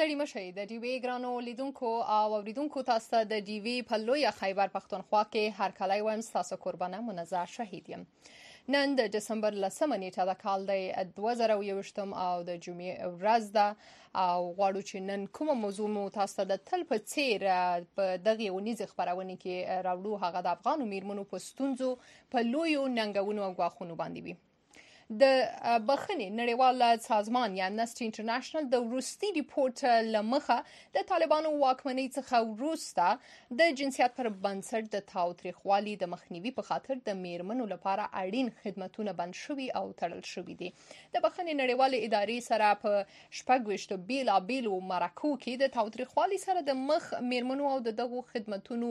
ستړي مشئ د ډي وی ګرانو لیدونکو او اوریدونکو تاسو ته د ډي وی په لویه خیبر پښتونخوا کې هر کلی وایم ستاسو قربانه منزه شهید یم. نن د دسمبر 10 نیټه د کال د 2021 او د جمعې ورځ ده او غواړو چې نن کومه موضوع مو تاسو ته د تل په څیر په دغه ونیزه خبرونه کې راوړو هغه د افغان میرمنو په ستونزو په لویو ننګونو او غواخونو باندې وي. د بخښنې نړیوال سازمان یا نست انټرنیشنل د وروستي ریپورت لمخه د طالبانو واکمنۍ څخه وروسته د جنسیت پر بنسټ د تاوتریخوالي د مخنیوي په خاطر د میرمنو لپاره اړین خدماتونه بند شوي او تړل شوي دي. د بخښنې نړیوال ادارې سره په 26 بیلابیلو مرکو کې د تاوتریخوالي سره د مخ میرمنو او دغه خدماتونو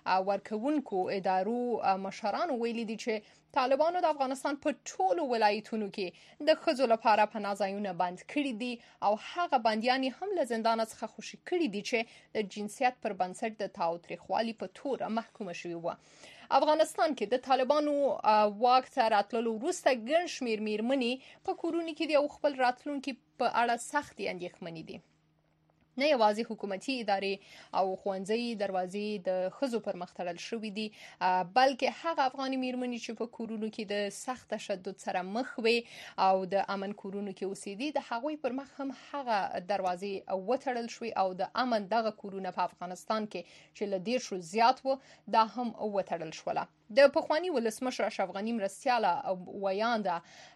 ورکوونکو ادارو مشرانو ویلي دي چې طالبانو د افغانستان په ټولو ولایتونو کې د ښځو لپاره پناه ځایونه بند کړي دي او هغه بندیان هم له زندان څخه خوشي کړي دي چې د جنسیت پر بنسټ د تاوتریخوالي په تور محکومه شوي وو. افغانستان کې د طالبانو واک ته راتللو وروسته ګڼ شمېر میرمنې په کورونو کې د خپل راتلونکي په اړه سختې اندېښمنې دي. نه یوازې حکومتي ادارې او ښوونځي دروازې د ښځو پر مخ تړل شوي دي بلکې هغه افغاني میرمنې چې په کورونو کې د سخت تشدد سره مخ وي او د امن کورونو کې اوسېدي د هغوی پر مخ هم هغه دروازې وتړل شوي او د امن دغه کورونه په افغانستان کې چې له 10 زیات وو دا هم وتړل شول. د پخوانی ولسمشر اشرف غنی مرستیاله ویانده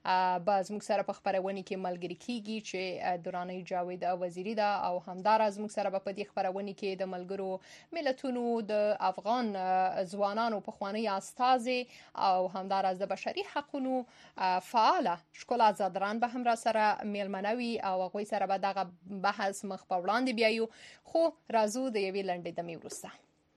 باز موږ سره په خبرونه کې ملګری کیږي چې دوراني جاوید وزیری دا او همدارز موږ سره په دې خبرونه کې د ملګرو ملتونو د افغان ځوانانو پخوانی استاد او همدارز د بشري حقوقو فعال شکلا زادران به هم را سره میلمنوي او غوي سره به دغه بحث مخ په وړاندې بیایو خو راځو د یوې لنډې دمې وروسته.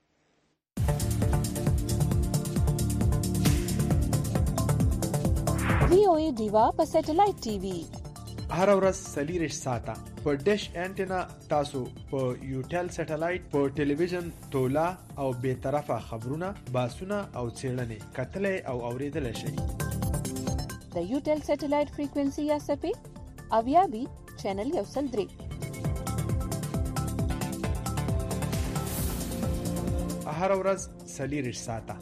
VOA دیوا په سټلایټ ټي وي هر ورځ سلیریش ساته په ډیش انټینا تاسو په یوټل سټلایټ په ټلویزیون تولا او به طرفه خبرونه باسونه او څېړنې کتلې او اوریدل شي. د یوټل سټلایټ فریکوئنسي یا سپې او یا بي چینل یو سل درې هر ورځ سلیریش ساته.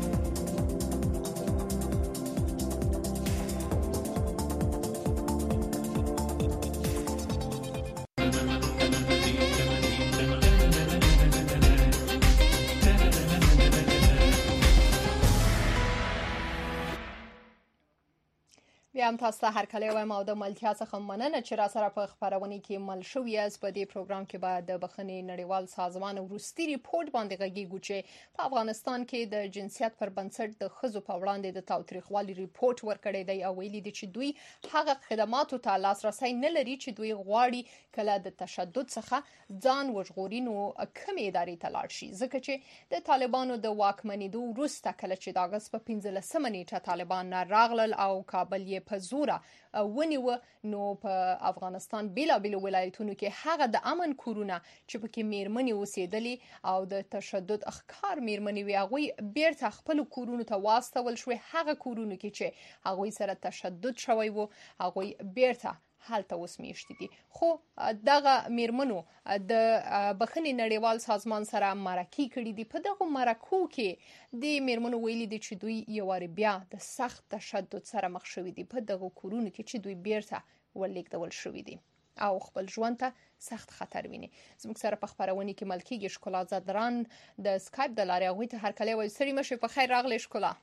هم تاسو هر کله وایم او د ملتیا څخه مننه چې را سره په خبرونه کې مل شوی از. په دې پروګرام کې بعد د بخښنې نړیوال سازمان وروستي ریپورت باندې غږیږو چې په افغانستان کې د جنسیت پر بنسټ د ښځو په وړاندې د تاوتریخوالي ریپورت ورکړی دی او ویلي دي چې دوی هغه خدماتو ته لاسرسي نه لري چې دوی غواړي کله د تشدد څخه ځان وژغوري نو کومې ادارې ته لاړ شي ځکه چې د طالبانو د واکمنېدو وروسته کله چې د اگست په 15 نیټه طالبان راغلل او کابل یې په زوره ونیو نو په افغانستان بیلابیل ولایتونو کې هغه د امن کورونه چې پکې میرمنې اوسېدلې او د تشدد اخکار میرمنې وي هغوی بیرته خپل کورونو ته واستول شوې. هغه کورونو کې چې هغوی سره تشدد شوی وو هغوی بیرته حالته اوس میشتي دي. خو دغه میرمنو د بخښنې نړیوال سازمان سره مرکې کړي دي. په دغه مرکو کې د میرمنو ویلي دي چې دوی یواري بیا د سخت تشدد سره مخ شوي دي په دغه کورونو کې چې دوی بیرته ولېږدول شوي دي او خپل ژوند ته سخت خطر ویني. زموږ سره په خبرونه کې ملکیږي شکلا زادران د سکایپ د لارې هغوی ته هر کله وایي سړي مشه په خیر راغلی شکلا.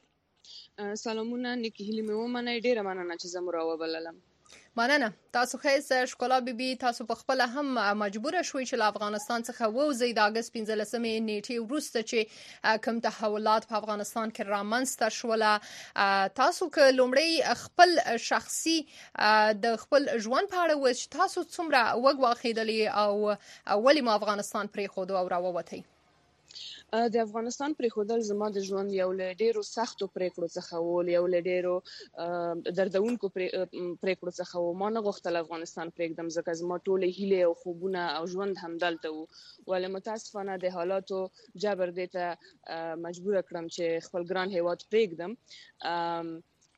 سلامونه نیکی هیلې مې ومنئ ډیره مننه چې زه مو راوبللم. مننه. تاسو خیس شکلا بیبي تاسو په خپل هم مجبور شوي چې له افغانستان څخه ووځئ د اگست 15 نیټې وروسته چې کوم تحولات په افغانستان کې رامنځته شول. تاسو که لومړی خپل شخصي د خپل ژوند په اړه وایي تاسو څومره وګ واخیدلې او ولې ما افغانستان پرېښود او راووتئ؟ د افغانستان پرېښودل زما د ژوند یو له ډیرو سختو پریکړو څخه و، یو له ډیرو دردونکو پریکړو څخه و. ما نه غوښتل افغانستان پرېږدم ځکه زما ټولې هیلې او خوبونه او ژوند همدلته و، ولې متاسفانه د حالاتو جبر دې ته مجبور کړم چې خپل ګران هیواد پرېږدم.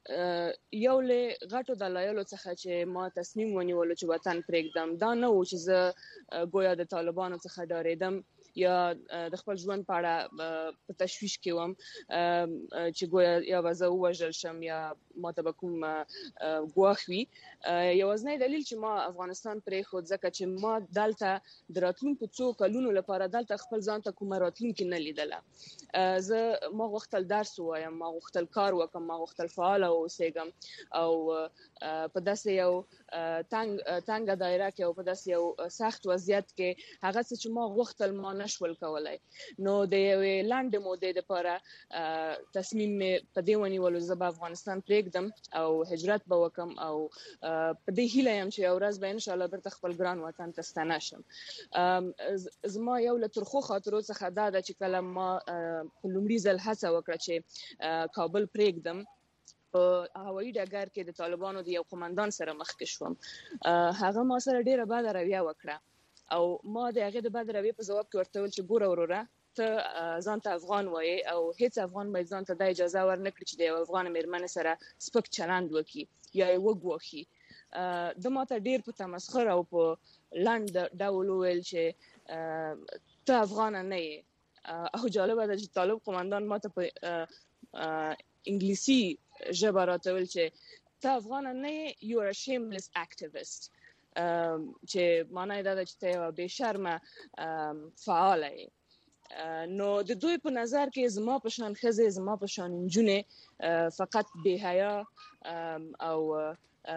یو له غټو دلایلو څخه چې ما تصمیم ونیول چې وطن پرېږدم دا نه و چې زه گویا د طالبانو څخه ډارېدم یا د خپل ژوند په اړه په تشویش کې وم چې گویا یا به زه ووژل شم یا ما ته به کوم ګواښ وي. یوازینی دلیل چې ما افغانستان پرېښود ځکه چې ما دلته د راتلونکو څو کلونو لپاره دلته خپل ځان ته کومه راتلونکې نه لیدله. ما غوښتل درس ووایم، ما غوښتل کار وکړم، ما غوښتل فعاله اوسېږم او په داسې یو تنګه دایره کې او په داسې یو سخت وضعیت کې هغه څه چې ما غوښتل ما نشول کولای. نو د یوې لنډې مودې دپاره تصمیم مې په دې ونیولو زه به افغانستان پرېږدم او هجرت به وکړم او په دې هیله یم چې یو ورځ به انشاءالله بیرته خپل ګران وطن ته ستنه شم. زما یو له ترخو خاطرو څخه دا ده چې کله ما په لومړي ځل هڅه وکړه چې کابل پرېږدم، په هوایي ډګر کې د طالبانو د یو قومندان سره مخ کې شوم. هغه ما سره ډیره بده رویه وکړه او ما د هغې د بده رویې په ځواب کې ورته وویل چې ګوره وروره ته ځان ته افغان وایې او هیڅ افغان باید ځان ته دا اجازه ورنه کړي چې د یو افغان مېرمنې سره سپک چلند وکړي یا یې وګواښي. د ما ته ډیر په تمسخر او په لنډ ډول وویل چې ته افغانه نه یې. او جالبه ده چې طالب قومندان ما ته په انګلیسي ژبه راته ویل چې ته افغانه نه یې، you are a shameless activist، چې معنی دا ده چې ته یوه بې شرمه فعاله یې. نو د دوی په نظر کې زما په شان ښځې، زما په شان نجونې فقط بې حیا او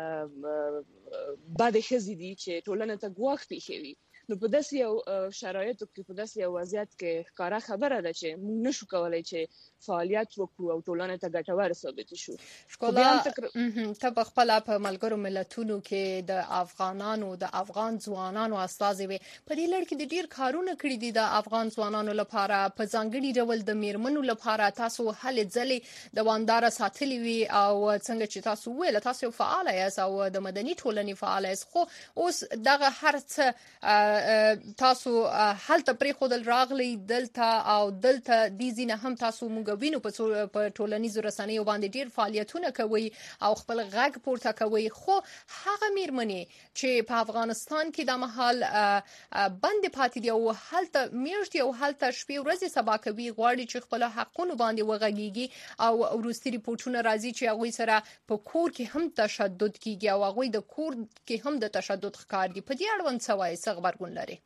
بد ښځې دي چې ټولنې ته ګواښ پېښوي. نو په داسې یو شرایطو کې، په داسې یو وضعیت کې ښکاره خبره ده چې موږ نشو کولی چې فعالیت وکړو او ټولنې ته ګټور ثابت شو. ښکلا، ته په خپله په ملګرو ملتونو کې د افغانانو د افغان ځوانانو استازې وې. په دې لړ کې د ډیر کارونه کړي دي د افغان ځوانانو لپاره، په ځانګړي ډول د میرمنو لپاره تاسو هلې ځلې دوامداره ساتلې وي او څنګه چې تاسو وویل تاسو فعاله یاست او د مدني ټولنې فعاله یاست، خو اوس دغه هر څه تاسو هلته پرېښودل راغلی دلته او دلته دې ځینه هم تاسو موږ وینو په ټولنیزو رسنیو باندې ډیر فعالیتونه کوي او خپل غږ پورته کوي. خو هغه میرمنې چې په افغانستان کې د مهال بند پاتې دي او هلته میاشتې او هلته شپې ورځې سبا کوي، غواړي چې خپل حقونو باندې وغږیږي او وروستي ریپورتونه راځي چې هغوی سره په کور کې هم تشدد کیږي او هغوی د کور کې هم د تشدد ښکار دي. په دې اړوند څه وایي، څه غبرګون لري؟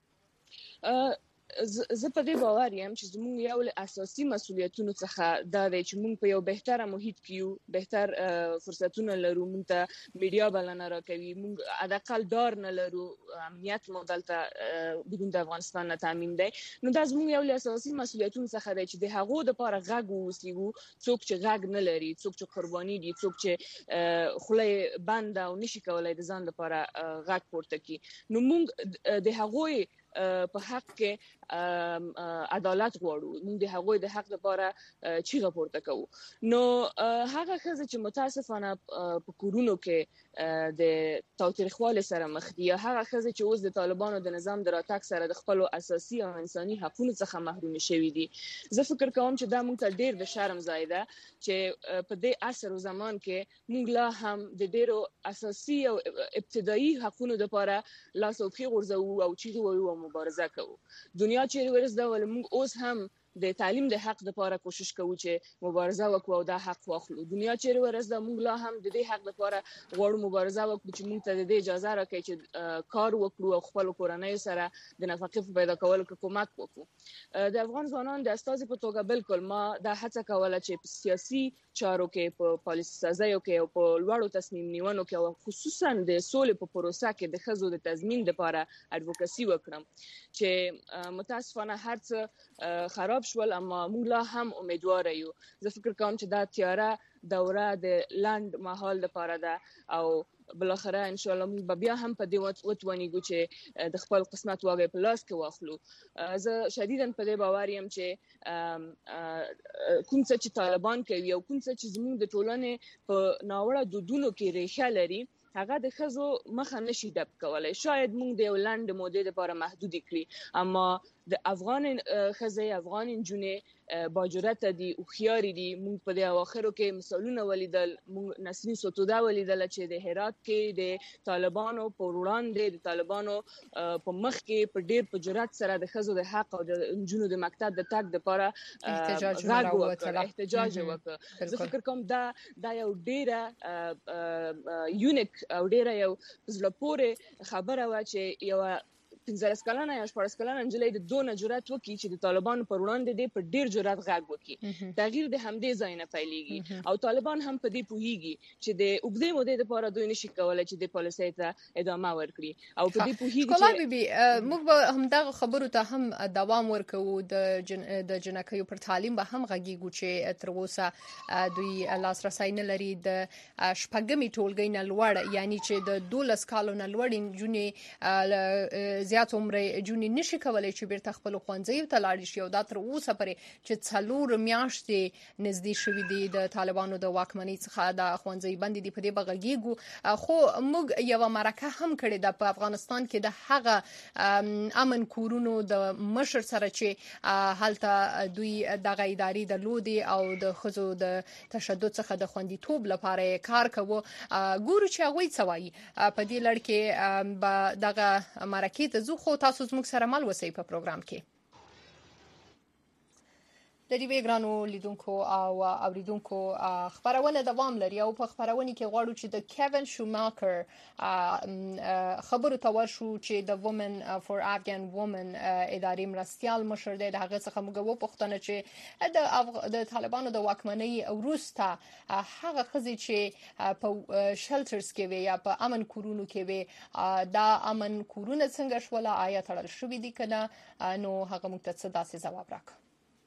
زه په دې باور یم چې زموږ یو له اساسي مسؤلیتونو څخه دا دی چې موږ په یو بهتره محیط کې یو، بهتر فرصتونه لرو، موږ ته میډیا بلنه راکوي، موږ حداقل ډار نه لرو، امنیت مو دلته بدون د افغانستان نه تامین دی. نو دا زموږ یو له اساسي مسؤلیتونو څخه دی چې د هغو دپاره غږ واوسیږو، څوک چې غږ نه لري، څوک چې قرباني دي، څوک چې خوله یې بنده او نشي کولی د ځان لپاره غږ پورته کړي. نو موږ د هغوی په حق کې عدالت غواړو، موږ د هغوی د حق لپاره چیغه پورته کوو. نو هغه ښځې چې متاسفانه په کورونو کې د تاوتریخوالي سره مخ دي، یا هغه ښځې چې اوس د طالبانو د نظام د راتګ سره د خپلو اساسي او انساني حقونو څخه محرومې شوي دي، زه فکر کوم چې دا موږ ته ډیر د شرم ځای ده چې په دې عصر او زمان کې موږ لا هم د ډیرو اساسي او ابتدایي حقونو لپاره لاس او پښې غورځوو او چیغې وایو او مبارزه کوو. دنیا چیرې ورسېده ولې موږ اوس هم د تعلیم د حق لپاره کوشش کوو چې مبارزه وکړو او دا حق واخلو. دنیا چیرې ورسېده موږ لا هم د دې حق لپاره غواړو مبارزه وکړو چې موږ ته د دې اجازه راکړي چې کار وکړو او خپل کورنۍ سره د نفقې په پیدا کولو کې کومک وکړو. د افغان ځوانانو د استازي په توګه بالکل ما دا هڅه کوله چې په سیاسي چارو کې، په پالیسي سازیو کې او په لوړو تصمیم نیونو کې او خصوصا د سولې په پروسه کې د ښځو د تضمین لپاره اډوکسي وکړم چې متاسفانه هر څه خراب شول اما موږ لا هم امیدواره یو. زه فکر کوم چې دا تیاره دوره د لنډ مهال لپاره ده او بالاخره ان شاء الله موږ بیا هم په دې وتوانیږو چې د خپل قسمت واګې په لاس کې واخلو. زه شدیداً په دې باور یم چې کوم څه چې طالبان کوي او کوم څه چې زموږ د ټولنې په ناوړه دودونو کې ریښه لري هغه د ښځو مخه نشي ډب کولی. شاید موږ د یو لنډ مودې لپاره محدود کړي، اما د افغان ښځې، افغان نجونې باجرته دي او خياري دي موږ په د اواخرو کې مثالونه ولیدل موږ نسرین سوتودا ولیدل چې د هرات کې د طالبانو په وړاندې د طالبانو په مخ کې په ډیر په جرأت سره د خزو د حق او د انجونو د مکتب د تاک لپاره احتجاج وکړ زه فکر کوم دا یو ډیره یونیک او ډیره یو زړه پورې خبره و چې یو 15 کلنه یا 14 کلنه نجلۍ د دونه جرأت وکړي چې د طالبانو پر وړاندې د په ډیر جرأت غږ وکړي تغییر د همدې ځای نه پیلېږي او طالبان هم په دې پوهیږي چې د اوږدې مودې لپاره دوی نشي کولای چې د پالیسۍ ته ادامه ورکړي او په دې پوهیږي چې بیبي موږ به همدغه خبرو ته هم دوام ورکوو د جنکیو پر تعلیم به هم غږیږو چې تر اوسه دوی لاسرسي نه لري د شپږمې ټولګۍ نه لوړ یعنی چې د 12 کالو نه لوړ جونې زیات عمر جونې نشي کولای چې بیرته خپل ښوونځي ته لاړ شي او دا تر اوسه پرې چې 4 میاشتې نږدې شوې دي د طالبانو د واکمنۍ څخه د ښوونځي باندې دی په دې بغږیږو خو موږ یو مرکه هم کړې ده په افغانستان کې د هغه امن کورونو د مشر سره چې هلته دوی د غیداری د لودي او د خزو د تشدد څخه د خوندیتوب لپاره کار کوي ګورو چې هغه څه وایي په دې لړ کې به دغه مرکه ته زو خو تاسو زموږ سره مل وسی په پروګرام کې د دې ګرانو لیدونکو او اوریدونکو خبرونه دوام لري او په خبرونه کې غواړو چې د کیون شوماکر خبرو ته ورشو چې د وومن فور افغان وومن ادارې مرستيال مشر دی د هغه څخه موږ وپوښتنه چې د طالبانو د واکمنۍ وروسته هغه خزي چې په شلټرز کې وي یا په امن کورونو کې وي دا امن کورونه څنګه شول آیا تړل شوې دي کنه نو هغه موږ ته څه داسې جواب راکړي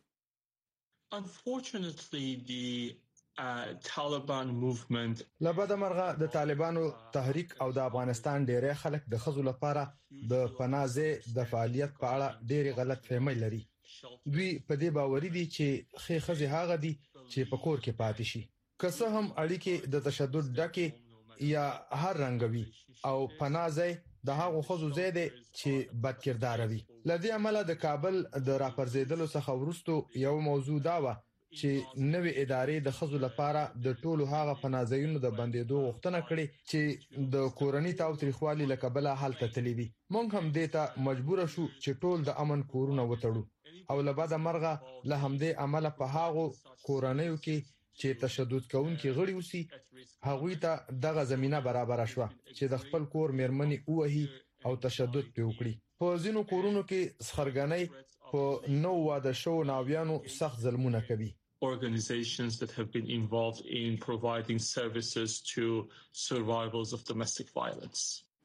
Unfortunately, the Taliban movement لبد مرغه د طالبانو تحریک او د افغانستان ډېری خلک د خزو لپاره د پنازه د فعالیت په اړه ډېری غلط فهمي لري دوی په دې باوري دي چې خې خزي هغه دي چې په کور کې پاتې شي که څه هم اړیکې د تشدد ډکه یا هر رنګوي او پنازه د هغو خزو زیاده چې بد کردار وي لدی عمله د کابل د راپرزیدلو څخه ورستو یو موضوع دا و چې نوې ادارې د خزو لپاره د ټولو هغه پنازیونو د بندیدو غوښتنه کړې چې د کورنۍ تاوتریخوالي لکبله حالت تلوي مونږ هم دیته مجبور شو چې ټول د امن کورونه وتړو او لبد مرغه له همدې عمله په هغو کورنیو کې چې تشدد کوونکي غړي وسی هغوی ته دغه زمينه برابر شوه چې د خپل کور مېرمنې اوهي او تشدد په وکړي په ځینو کورونو کې سخرګنۍ په نو واده شو ناویانو سخت ظلمونه کوي organizations that have been involved in providing services to survivors of domestic violence.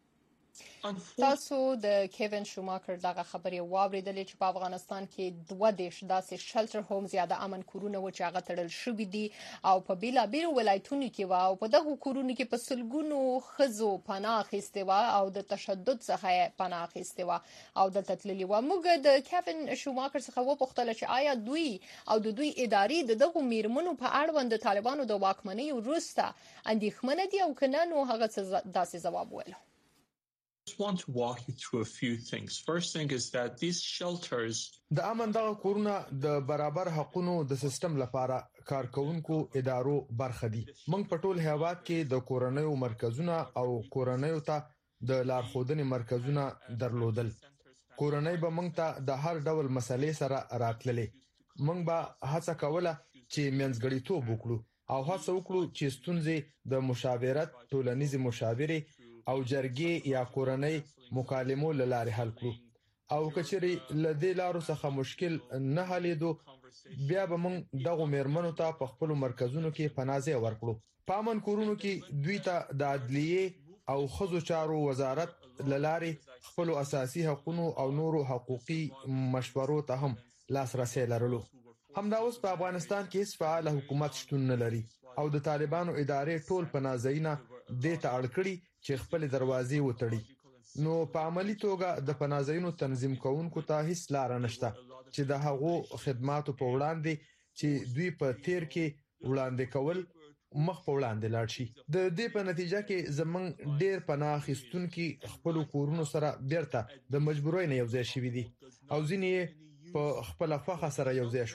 تاسو د کیون شوماکر دغه خبرې واوریدلې چې په افغانستان کې 2 دیش داسې شلټر هومز یا د امن کورونه و چې هغه تړل شوې دي او په بیلابیل ولایتونو کې و او په دغه کورونو کې په سلګونو خزو پناه اخیستي و او د تشدد څخه پناه اخیستي و او د تتللی و موږ د کیون شوماکر څخه وپوښتل چې آیا دوی او د دوی ادارې دغه میرمنو په اړوند د طالبانو د واکمنۍ وروسته اندېښمنه دي او کنه نو هغه داسې جواب ویل I just want to walk you through a few things. First thing is that these shelters د امن دغه کورونه د برابر حقوقو د سیستم لپاره کارکونکو ادارو برخه دي موږ په ټول هیواد کې د کورنیو مرکزونه او کورنیو ته د لارښودنې مرکزونه درلودل کورنۍ به موږ ته د هر ډول مسلې سره راتللې موږ به هڅه کوله چې منځګړیتوب وکړو او هڅه وکړو چې ستونزې د مشاورت ټولنیز مشاورې او جرګې یا کورنۍ مکالمو لاره حل کړو او کچري لدې لارو څخه مشکل نه حلیدو بیا به موږ دغه مېرمنو ته په خپل مرکزونو کې پنازه ورکړو په امن کورونو کې دوی ته د عدلیه او خزو چارو وزارت للاري خپل اساسي حقوقو او نورو حقوقي مشورو ته هم لاسرسي لرلو همدا اوس په افغانستان کې هیڅ فعال حکومت شتون نه لري او د طالبانو ادارې ټول پنازینه د ته اړکړي چې خپل دروازې وتړي نو په عملی توګه د پنازینو تنظیم کوونکو ته هیڅ لار نشته چې د هغو خدماتو په وړاندې چې دوی په تیر کې وړاندې کول مخ په وړاندې لاړ شي د دې په نتیجه کې زمون ډیر پناه خستونکو خپل کورونو سره بیرته د مجبورۍ نه یو ځای شوي دي او ځینې په خپل فخ سره یو ځای شول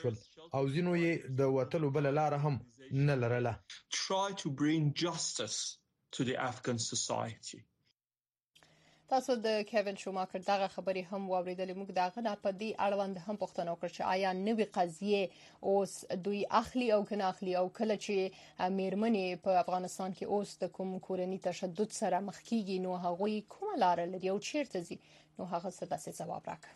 او ځینو یې د وټلو بل لار هم نه لرله. Try to bring justice to the Afghan society. تاسو د کیوین شوماکر دغه خبرې هم واوریدلې. موږ دغه نه په دې اړوند هم پوښتنه وکړه چې آیا نوې قضیه اوس دوی اخلي او کنه اخلي او کله چې میرمنې په افغانستان کې اوس د کوم کورني تشدد سره مخ کیږي نو هغوی کومه لار لري او چیرته ځي، نو هغه څه داسې ځواب راکړ.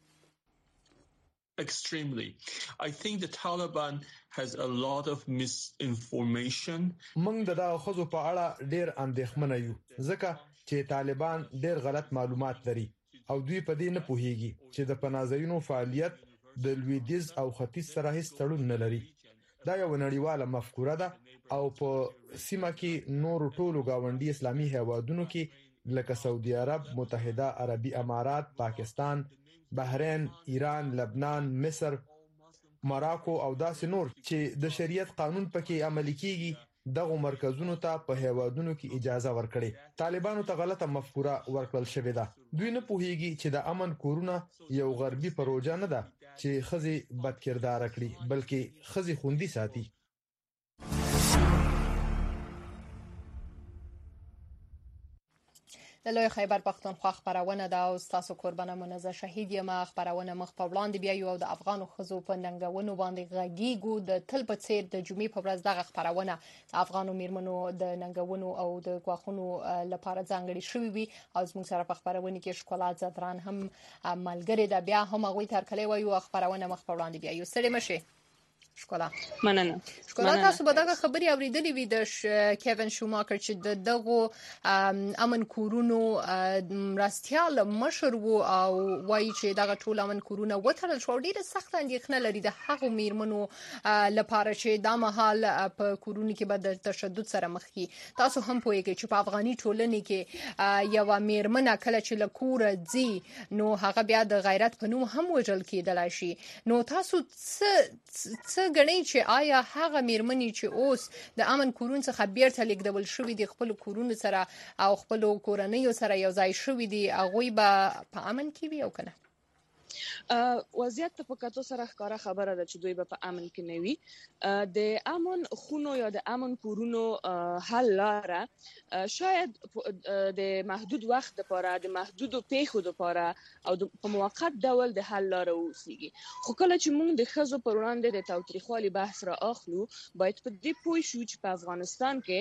Extremely. I think the Taliban has a lot of misinformation. موږ د خزو په اړه ډیر اندېښمن یو ځکه چې طالبان ډیر غلط معلومات لري او دوی په دې نه پوهیږي چې د پناهځایونو فعالیت د لویدیز او ختیځ سره هیڅ تړون نه لري. دا یو نړیواله مفکوره ده او په سیمه کې نور ټولو گاونډي اسلامي هیوادونو کې لکه سعودي عرب، متحده عربي امارات، پاکستان، بحرین، ایران، لبنان، مصر، مراکو او داسې نور چې د شریعت قانون پکې عملي کیږي دغه مرکزونو ته په هیوادونو کې اجازه ورکړي. طالبانو ته غلطه مفکوره ورکړل شوې ده. دوی نه پوهیږي چې د امن کورونه یو غربي پروژه نه ده چې خزي بدکردار کړي بلکې خزي خوندي ساتي. د لوی خیبر پښتونخوا خبرونه دا او تاسو قربانه منزه شهید یم. خبرونه مخ په وړاندې بیا یو د افغان خزو په ننګونو باندې غږیږو. د تل په څیر د جمعې په ورځ دغه خبرونه افغان میرمنو د ننګونو او د غواخونو لپاره ځانګړي شوې وي او زموږ سره په خبرونه کې ښکلا زدران هم ملګری ده. بیا هم هغه ترکلې وایو خبرونه مخ په وړاندې بیا یو سړی مشه شکولا مننه. شکولا تاسو به دغه خبري اوریدلې وي د کیوین شوماکر چې دغه امن کورونو راستیال مشر وو او وایي چې دغه ټول امن کورونه وټړل شو. ډیره سخت اندېښنه لري د هغو میرمنو لپاره چې د مهال په کورونو کې به د تشدد سره مخ کی. تاسو هم پوهیږئ چې په افغاني ټولنې کې یو میرمنه کله چې له کوره ځي نو هغه بیا د غیرت په نوم هم وژل کېدلای شي. نو تاسو څه غنئ چې آیا هغه میرمنې چې اوس د امن کورون څخه بیرته لیږدول شوې دي خپل کورونو سره او خپل کورنیو سره یو ځای شوې دي هغه به په امن کې وي او کنه؟ وضعیت په کتو سره ښکارا خبره ده چې دوی به په امن کې نه وي. د امن خونو یا د امن کورونو حل لاره شاید د محدود وخت لپاره د محدود پیښو لپاره او په موقت ډول د حل لاره وسیږي. خو کله چې موږ د خزو پر وړاندې د تاوتریخوالي بحث را اخلو باید په دې پوه شو چې په افغانستان کې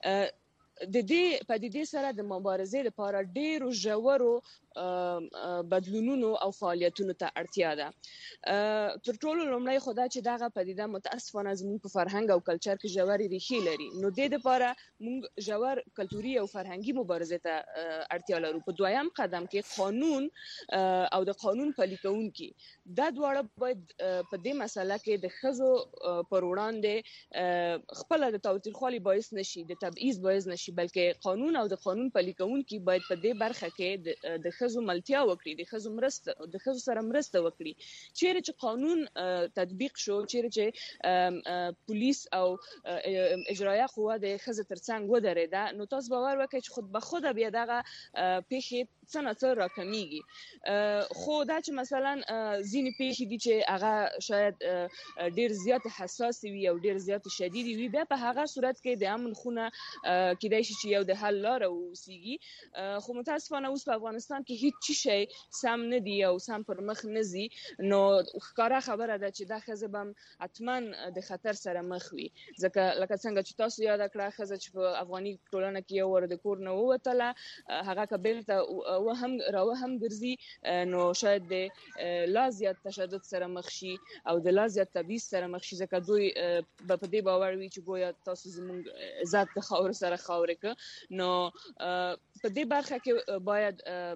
د دې پدیدې سره د مبارزې لپاره ډېرو ژورو بدلونونو او فعالیتونو ته اړتیا ده. تر ټولو لومړی خدای چې دغه پدیده متاسفانه زموږ په فرهنګ او کلچر کې ژورې ریښې لري نو د دې لپاره موږ ژور کلتوري او فرهنګي مبارزې ته اړتیا لرو. په دویم قدم کې قانون او د قانون پلي کوونکي دا دواړه باید په دې مسله کې د خزو پر وړاندې خپل د تاوتریخوالي باعث نشي، د تبعیض باعث نشي، بلکې قانون او د قانون پلي کوونکي باید په دې برخه کې د خزو ملتیا وکړي، د خزو سره مرسته وکړي. چیرې چې قانون تطبیق شو، چیرې چې پولیس او اجرایه قوه د خزو ترڅنګ ودرېده نو تاسو باور وکړئ چې خود به خود بیا دغه پیښې څنګه راکمیږي. خو دا چې مثلا ځینې پیښې دي چې هغه شاید ډیر زیات حساس وي او ډیر زیات شدید وي بیا په هغه صورت کې د امن خونه کېدای شي چې یو د حل لاره وسیږي. خو متاسفانه اوس په افغانستان کې هیڅ شی سم نه دی او سم پر مخ نه ځي نو ښکارا خبره ده چې دا خزه بم اتمن د خطر سره مخ وي. ځکه لکه څنګه چې تاسو یاد کړئ خزه چې په افغاني ټولنه کې یو ور د کور نه ووتله هغه کبل ته وهم ګرځي نو شاید د لا زیات تشدد سره مخ شي او د لا زیات تبعیض سره مخ شي. ځکه دوی په دې باور وي چې ګویا تاسو زموږ ذات د خاور سره خاورې ک نو په دې برخه کې باید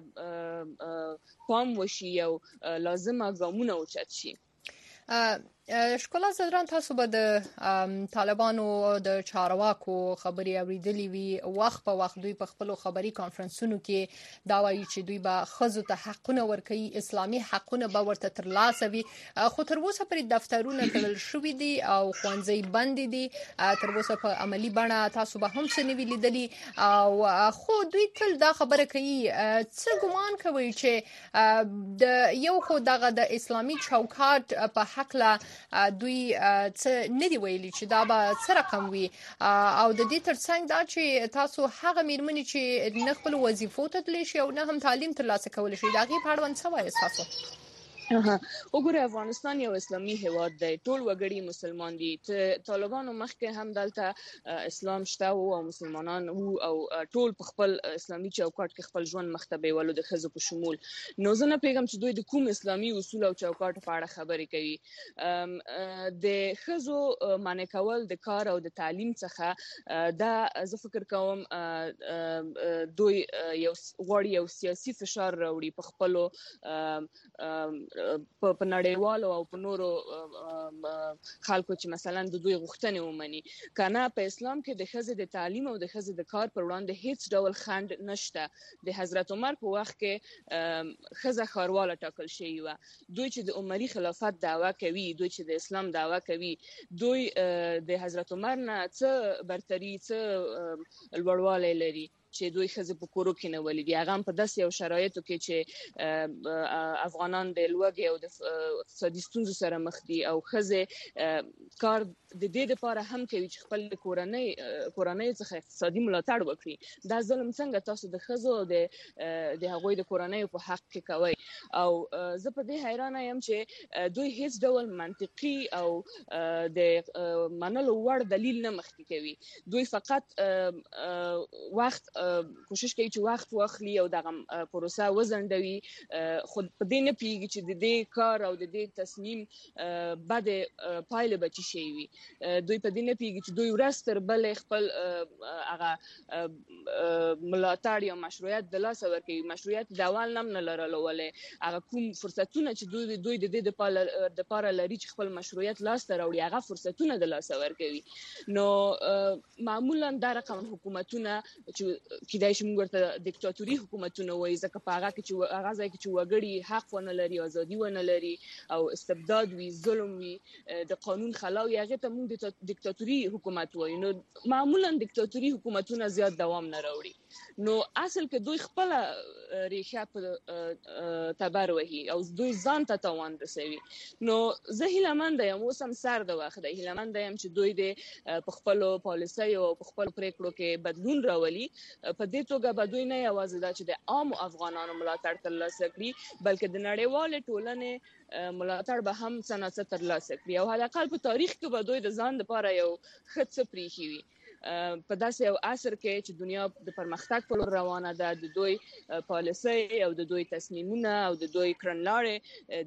پام وشي او لازمه ګامونه اوچت شي. شکولا زدران تاسو به د طالبانو د چارواکو خبري اوریدلې وي وخت په وخت دوی په خپل خبري کانفرنسونو کې دا وایي چې دوی به خزو ته حقونه ورکوي، اسلامي حقونه به ورته ترلاسه وي. خو تر اوسه پرې دفترونه تړل شوي دي او ښوونځي بند دي. تر اوسه په عملی بڼه تاسو به هم څه نه وی لیدلي او خو دوی تل دا خبره کوي. څه ګمان کوي چې د یو خو دغه د اسلامي چوکاټ په حق لا دوی څه نه دی ویلي چې دا به څه رقم وي او د دې ترڅنګ دا چې تاسو هغه میرمنې چې نه خپل وظیفو ته تللی شي او نه هم تعلیم ترلاسه کولی شي د هغې په اړوند څه وایي تاسو؟ وګوره افغانستان یو اسلامي هیواد دی، ټول وګړي مسلمان دي. طالبانو مخکې هم دلته اسلام شته او مسلمانان او ټول په خپل اسلامي چوکاټ کې خپل ژوند مخ ته بیولو د ښځو په شمول. نو زه نه پوهیږم چې دوی د کوم اسلامي اصول او چوکاټ په اړه خبرې کوي. د ښځو منع کول د کار او د تعلیم څخه دا زه فکر کوم دوی غواړي یو سیاسي فشار راوړي په خپلو په نړیوالو او په نورو خلکو چې مثلا د دوی غوښتنې ومني. کنه په اسلام کې د ښځې د تعلیم او د ښځې د کار پر وړاندې هیڅ ډول خنډ نشته. د حضرت عمر په وخت کې ښځه ښارواله ټاکل شوې وه. دوی چې د عمري خلافت دعوه کوي، دوی چې د اسلام دعوه کوي، دوی د حضرت عمر نه څه برتري څه لوړوالی لري چې دوی ښځې په کورو کې نه ولي دي. هغه هم په داسې یو شرایطو کې چې افغانان د لوږې او د اقتصادي ستونزو سره مخ دي او ښځې کار د دې لپاره هم کوي چې خپل کورنۍ څخه اقتصادي ملاتړ وکړي. دا ظلم څنګه تاسو د ښځو د هغوی د کورنۍ په حق کې کوي؟ او زه په دې حیرانه یم چې دوی هیڅ ډول منطقي او د منلو وړ دلیل نه مخکې کوي. دوی فقط وخت کوشش کوي چې وخت واخلي او دغه پروسه وزندوي، خو په دې نه پیږي چې د دې کار او د دې تصمیم بد پایله به چی شي وي. دوی په دې نه پیږي چې دوی ورځ تر بلې خپل هغه ملاتړ یا مشروعیت د لاسه ورکوي. مشروعیت د اول نم نه لرلو، ولې هغه کوم فرصتونه چې دوی د دې لپاره لري چې خپل مشروعیت لاس ته راوړي، هغه فرصتونه د لاسه ورکوي. نو معمولا دا رقم حکومتونه چې کیدای شي موږ ورته دیکتاتوري حکومتونه وایي، ځکه په هغه کې چې هغه ځای کې چې وګړي حق ونه لري، ازادي ونه لري او استبداد وي، ظلم وي، د قانون خلاف وي، هغه ته موږ دیکتاتوري حکومت وایو. نو معمولا دیکتاتوري حکومتونه زیات دوام نه راوړي. نو اصل کې دوی خپل ریښه په تبر وهي او دوی ځان ته تاوان رسوي. نو زه هیلهمنده یم، اوس هم سر د وخت دی، هیلهمنده یم چې دوی د په خپلو پالیسیو او په خپلو پریکړو کې بدلون راولي. په دې توګه به دوی نه یوازې دا چې د عامو افغانانو ملاتړ ترلاسه کړي، بلکې د نړیوالې ټولنې ملاتړ به هم څه نه څه ترلاسه کړي او حداقل په تاریخ کې به دوی د ځان لپاره یو ښه څه پریښي وي. په داسې یو عصر کې چې دنیا د پرمختګ په لور روانه ده، د دوی پالیسۍ او د دوی تصمیمونه او د دوی کړنلارې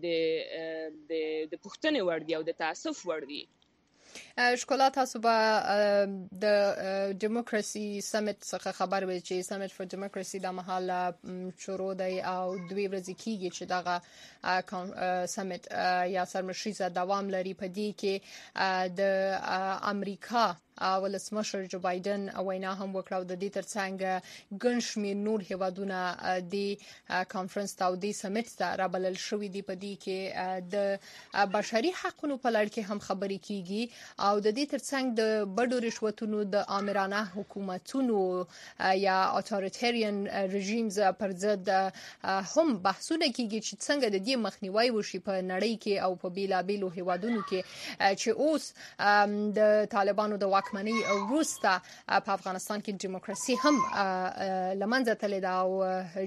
د پوښتنې وړ دي او د تاسف وړ دي. ښکلا، تاسو به د ډیموکراسي سمیټ څخه خبر وي چې سمیټ فور ډیموکراسي د مهال شروع دی او 2 ورځې کېږي چې دغه سمیټ یا سرمشریزه دوام لري. په دې کې د امریکا ولسمشر جو بایدن وینا هم وکړه او د دې ترڅنګ ګڼ شمېر نور هیوادونه د کانفرنس ته او د سمیټ ته رابلل شوي دي. په دې کې د بشري حقوقو په لړ کې هم خبرې کیږي او د دې ترڅنګ د بډو رشوتونو د آمرانه حکومتونو یا اتوریټریان رژیمز پر ضد هم بحثونه کیږي چې څنګه د دې مخنیوي وشي په نړۍ کې او په بیلابیلو هیوادونو کې چې اوس د طالبانو د منی وروسته په افغانستان کې دیموکراسي هم لمنځه تللې ده او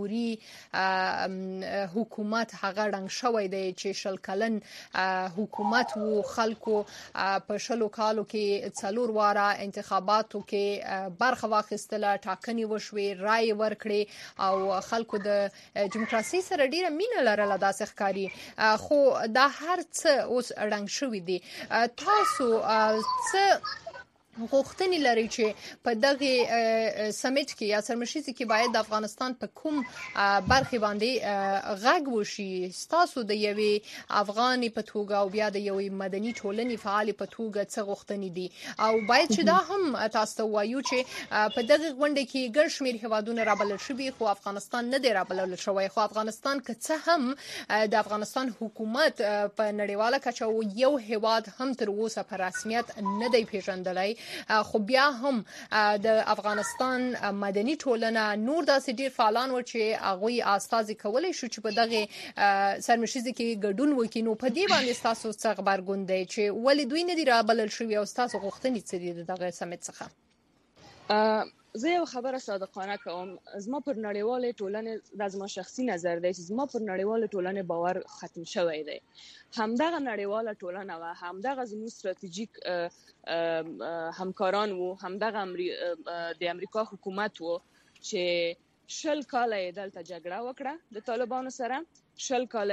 جمهوریت حکومت هغه رنګ شوی دی چې شل کلن حکومت وو. خلکو په شلو کالو کې 4 واره انتخاباتو کې برخه واخیستله، ټاکنې وشوې، رائے ورکړې او خلکو د دیموکراسي سره ډیره مینه لرله داسې ښکاري. خو دا هر څه اوس رنګ شوی دی. تاسو څه غوښتنې لري چې په دغه سمیټ کې یا سرمشریزه کې باید د افغانستان په کوم برخه باندې غږ وشي؟ تاسو د یوې افغاني په توګه او بیا د یوې مدني ټولنې فعال په توګه څه غوښتنې دي او باید چې دا هم تاسو ته وایو چې په دغه غونډه کې ګڼ شمېر هیوادونه رابلل شوي خو افغانستان نه دی رابلل شوی. خو افغانستان که څه هم د افغانستان حکومت په نړیواله کچه یو هیواد هم تر اوسه په رسمیت نه دی پیژندلی خو بیا هم د افغانستان مدني ټولنه نور داسې ډیر فعالان و چې هغه استازي کولای شو چې په دغه سرمشيزي کې ګډون وکړي. نو په دې باندې تاسو څه خبرګون دی چې ولې دوی نه دی رابلل شوی او تاسو غوښتنې څه دي دغه سمیت څخه؟ زه یو خبره صادقانه کوم. زما پر نړیواله ټولنه د زما شخصي نظر دی چې زما پر نړیواله ټولنه باور ختم شوی دی. همدغه نړیواله ټولنه و همدغه زموږ ستراتیژیک همکاران وو، همدغه د امریکا حکومت وو چې 10 کال یې دلته جګړه وکړه د طالبانو سره. 10 کال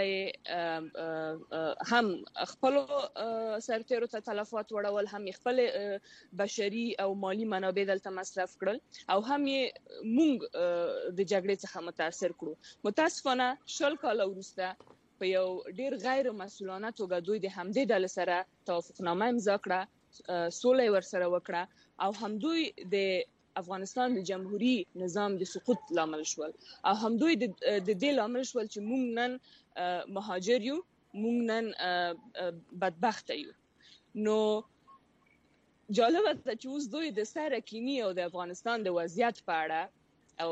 هم خپل سرتیرو ته تلفات وړول، هم خپل بشري او مالی منابع دلته مصرف کړل او هم یې مونږ د جګړې څخه متاثر کړو. متاسفانه 10 کال وروسته په یو ډیر غیر مسؤلانه توګه دوی د همدې ډلې سره توافقنامه امضا کړه، سولې ورسره وکړه او هم دوی د افغانستان د جمهوریت نظام د سقوط لامل شول او هم دوی د دې لامل شول چې موږ نن مهاجر یو، موږ نن بدبخت یو. نو جالب ده چې اوس دوی د سرکینی او د افغانستان د وضعیت په اړه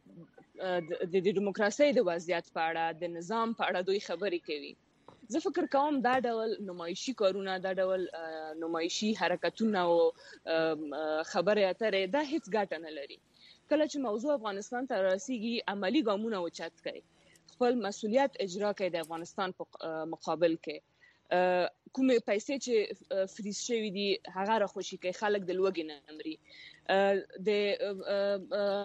او د دیموکراسي د وضعیت په اړه، د نظام په اړه دوی خبرې کوي. زه فکر کوم دا ډول نمایشي کارونه، دا ډول نمایشي حرکتونه او خبرې اترې دا هیڅ ګټه نه لري. کله چې موضوع افغانستان ته رسیږي عملی ګامونه اوچت کړي، خپل مسؤلیت اجرا کړي د افغانستان په مقابل کې. کومې پیسې چې فریز شوي دي هغه را خوشي کوي، خلک د لوږې نه مري. د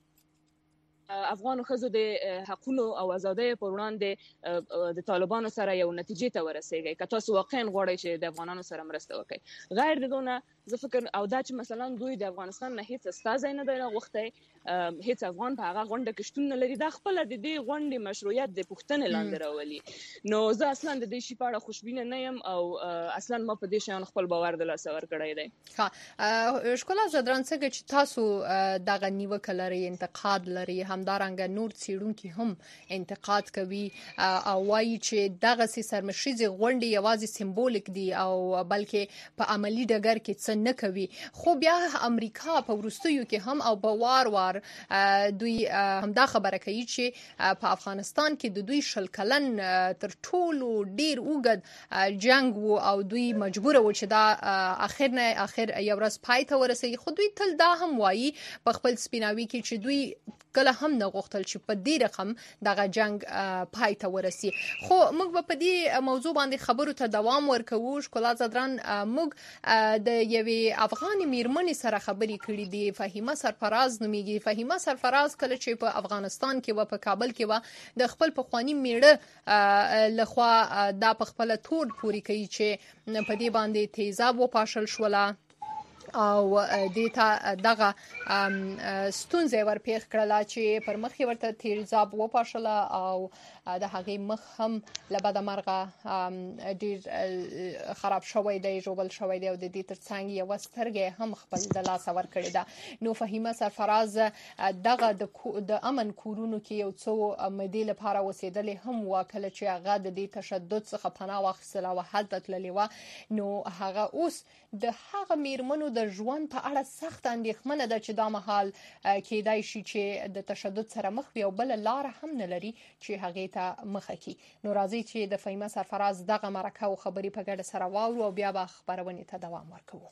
افغان ښځو د حقونو او ازادۍ پر وړاندې د طالبانو سره یو نتیجې ته ورسیږي که تاسو واقعا غواړئ چې د افغانانو سره مرسته وکړئ. غیر د دونه زه فکر او دا چې مثلا دوی د افغانستان نه هیڅ استازی نه دی غوښتی، هیڅ افغان په هغه غونډه کې شتون نه لري، دا خپل د دې غونډې مشروعیت د پښتنې لاندې راولي. نو زه اصلا د دې شی په اړه خوشبینه نه یم او اصلا ما په دې شان خپل باور د لاسه ورکړی دی. ښه، ښکلا ځدران څنګه چې تاسو دغه نیوکه لري، انتقاد لري، همدارنګه نور څېړونکي هم انتقاد کوي او وایي چې دغه سرمشيزي غونډې یوازې سمبولیک دي او بلکې په عملی ډګر کې څه نه کوي. خو بیا امریکا په وروستیو کې هم او په وار دوی همدا خبره کوي چې په افغانستان کې د دوی 10 کلن تر ټولو ډیر اوږد جنگ وو او دوی مجبور وو چې دا اخر یو ورځ پای ته ورسېږي. خو دوی تل دا هم وایي په خپل سپیناوي کې چې دوی کله هم نه غوښتل چې په دې رقم دغه جنگ پای ته ورسي. خو موږ په دې موضوع باندې خبرو ته دوام ورکوو. ښکلا ځدران، موږ د یوې افغان میرمنې سره خبرې کړې دي، فهیمه سرفراز نومیږي. فهیمه سرفراز کله چې په افغانستان کې و په کابل کې و د خپل پخوانی میړه لخوا دا په خپل تور پوری کوي چې په دې باندې تیزاب وپاشل شوله او دیتا دغه ستونزې ورپېښ کړله چې پر مخ ورته تیزاب وپاشله او د هغې مخ هم له بده مرغه ډیر خراب شوی دی، ژوبل شوی دی او د دې ترڅنګ یوه سترګې هم خپل د لاسه ورکړې ده. نو فهیمه سرفراز دغه د امن کورونو کې یو څو مودې لپاره اوسېدلې هم وه کله چې هغه د دې تشدد څخه پناه واخیستله او هلته تللې وه. نو هغه اوس د هغه میرمنو د ژوند په اړه سخت اندېښمنه ده چې دا مهال کېدای شي چې د تشدد سره مخ وي او بله لاره هم نه لري چې هغې ته مخه کړي. نو راځي چې د فهیمه سرفراز دغه مرکه او خبرې په ګډه سره واورو او بیا به خبرونې ته دوام ورکوو.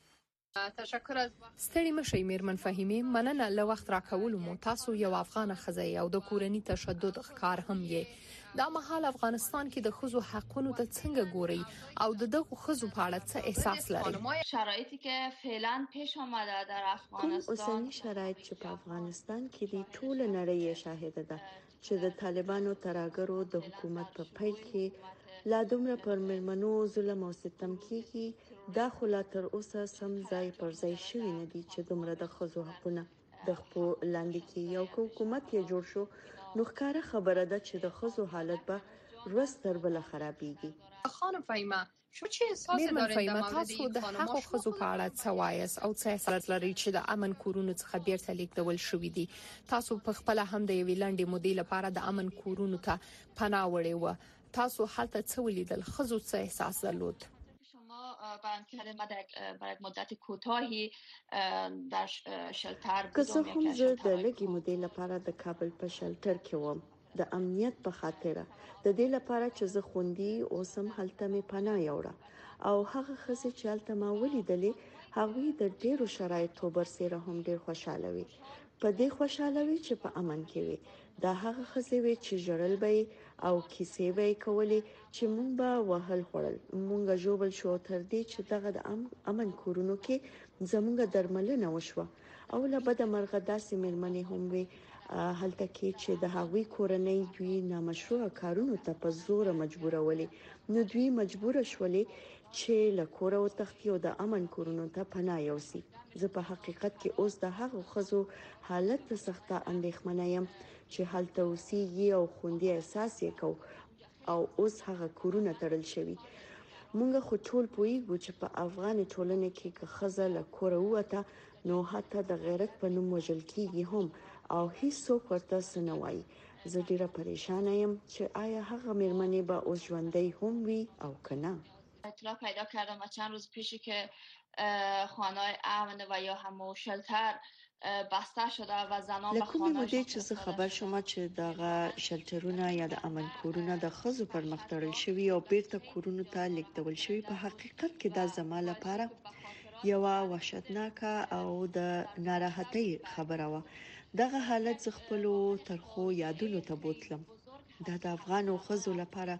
تشکر از ستړي مشئ میرمن فهیمه، مننه له وخت راکولو مو. تاسو یو افغان ښځه او د کورني تشدد ښکار هم یې. دا مهال افغانستان کې د ښځو حقونو ته څنګه ګوري او د دغو ښځو په اړه څه احساس لري؟ شرایطی که فعلا پیش آمده در افغانستان، کوم اوسنی شرایط چې په افغانستان کې دي ټول نړۍ شاهده ده چې د طالبانو ترهګرو د حکومت په پیل کې لا دومره پر میرمنو ظلم او ستم کیږي. دا خو لا تر اوسه سم ځای پر ځای شوي نه دي چې دومره د ښځو حقونه د خپل لاندې کې یو حکومت یې جوړ شو. نو ښکاره خبره ده چې د ښځو حالت به ورځ تر بله خرابېږي. خانم فهیمه، میرمن فهیمه، تاسو د هغو ښځو په اړه څه وایاست او څه احساس لرئ چې د امن کورونو څخه بیرته لیږدول شوي دي؟ تاسو په خپله هم د یوې لنډې مودې لپاره د امن کورونو ته پناه وړې وه. تاسو هلته څه ولیدل؟ ښځو څه احساس درلود؟ شما بیان کرده ما برای مدت کوتاهی در شلتر که څه بودم. هم زه د لږې مودې لپاره د کابل په شلټر کې وم د امنیت په خاطر د دې لپاره چې زه خوندي اوسم هلته مې پناه یوړه او هغه ښځې چې هلته ما ولیدلې هغوی د ډیرو شرایطو برسېره هم ډیر خوشاله وي. په دې خوشاله وي چې په امن کې وي. دا هغه ښځې وي چې ژړل به او کیسې به کولې چې مونږ به وهل خوړل، مونږ ژوبل شو تر دې چې دغه د امن کورونو کې زمونږ درملنه وشوه او له بده مرغه داسې مېرمنې هم وي هلته کې چې د هغوی کورنۍ دوی نامشروع کارونو ته په زور مجبورولې، نو دوی مجبور شولې چې له کور او تختی او د امن کورونو ته پناه یوسي. زه په حقیقت کې اوس د هغو ښځو حالت ته سخته اندېښمنه یم چې هلته اوسېږي او خوندي احساس یې کو او اوس هغه کورونه تړل شوي. مونږ خو ټول پوهیږو چې په افغان ټولنه کې که ښځه له کوره ووته نو حتی د غیرت په نوم وژل کیږي هم او هیڅوک ورته څه نه وایي. زه ډیره پریشانه یم چې آیا هغه مېرمنې به اوس ژوندۍ هم وي او که نه. اطلاع پیدا کردم و چند روز پیشی که خانه‌های امن و یا همون شلتر بسته شده و زنان به خانه‌شون لکه چې زه خبر شوم چې دغه شلټرونه یا د امن کورونه د ښځو پر مخ تړل شوي او بیرته کورونو ته لیږدول شوي. په حقیقت کې دا زما لپاره یوه وحشتناکه او د ناراحتۍ خبره وه. دغه حالت زه خپلو ترخو یادونو ته بوتلم. دا د افغانو ښځو لپاره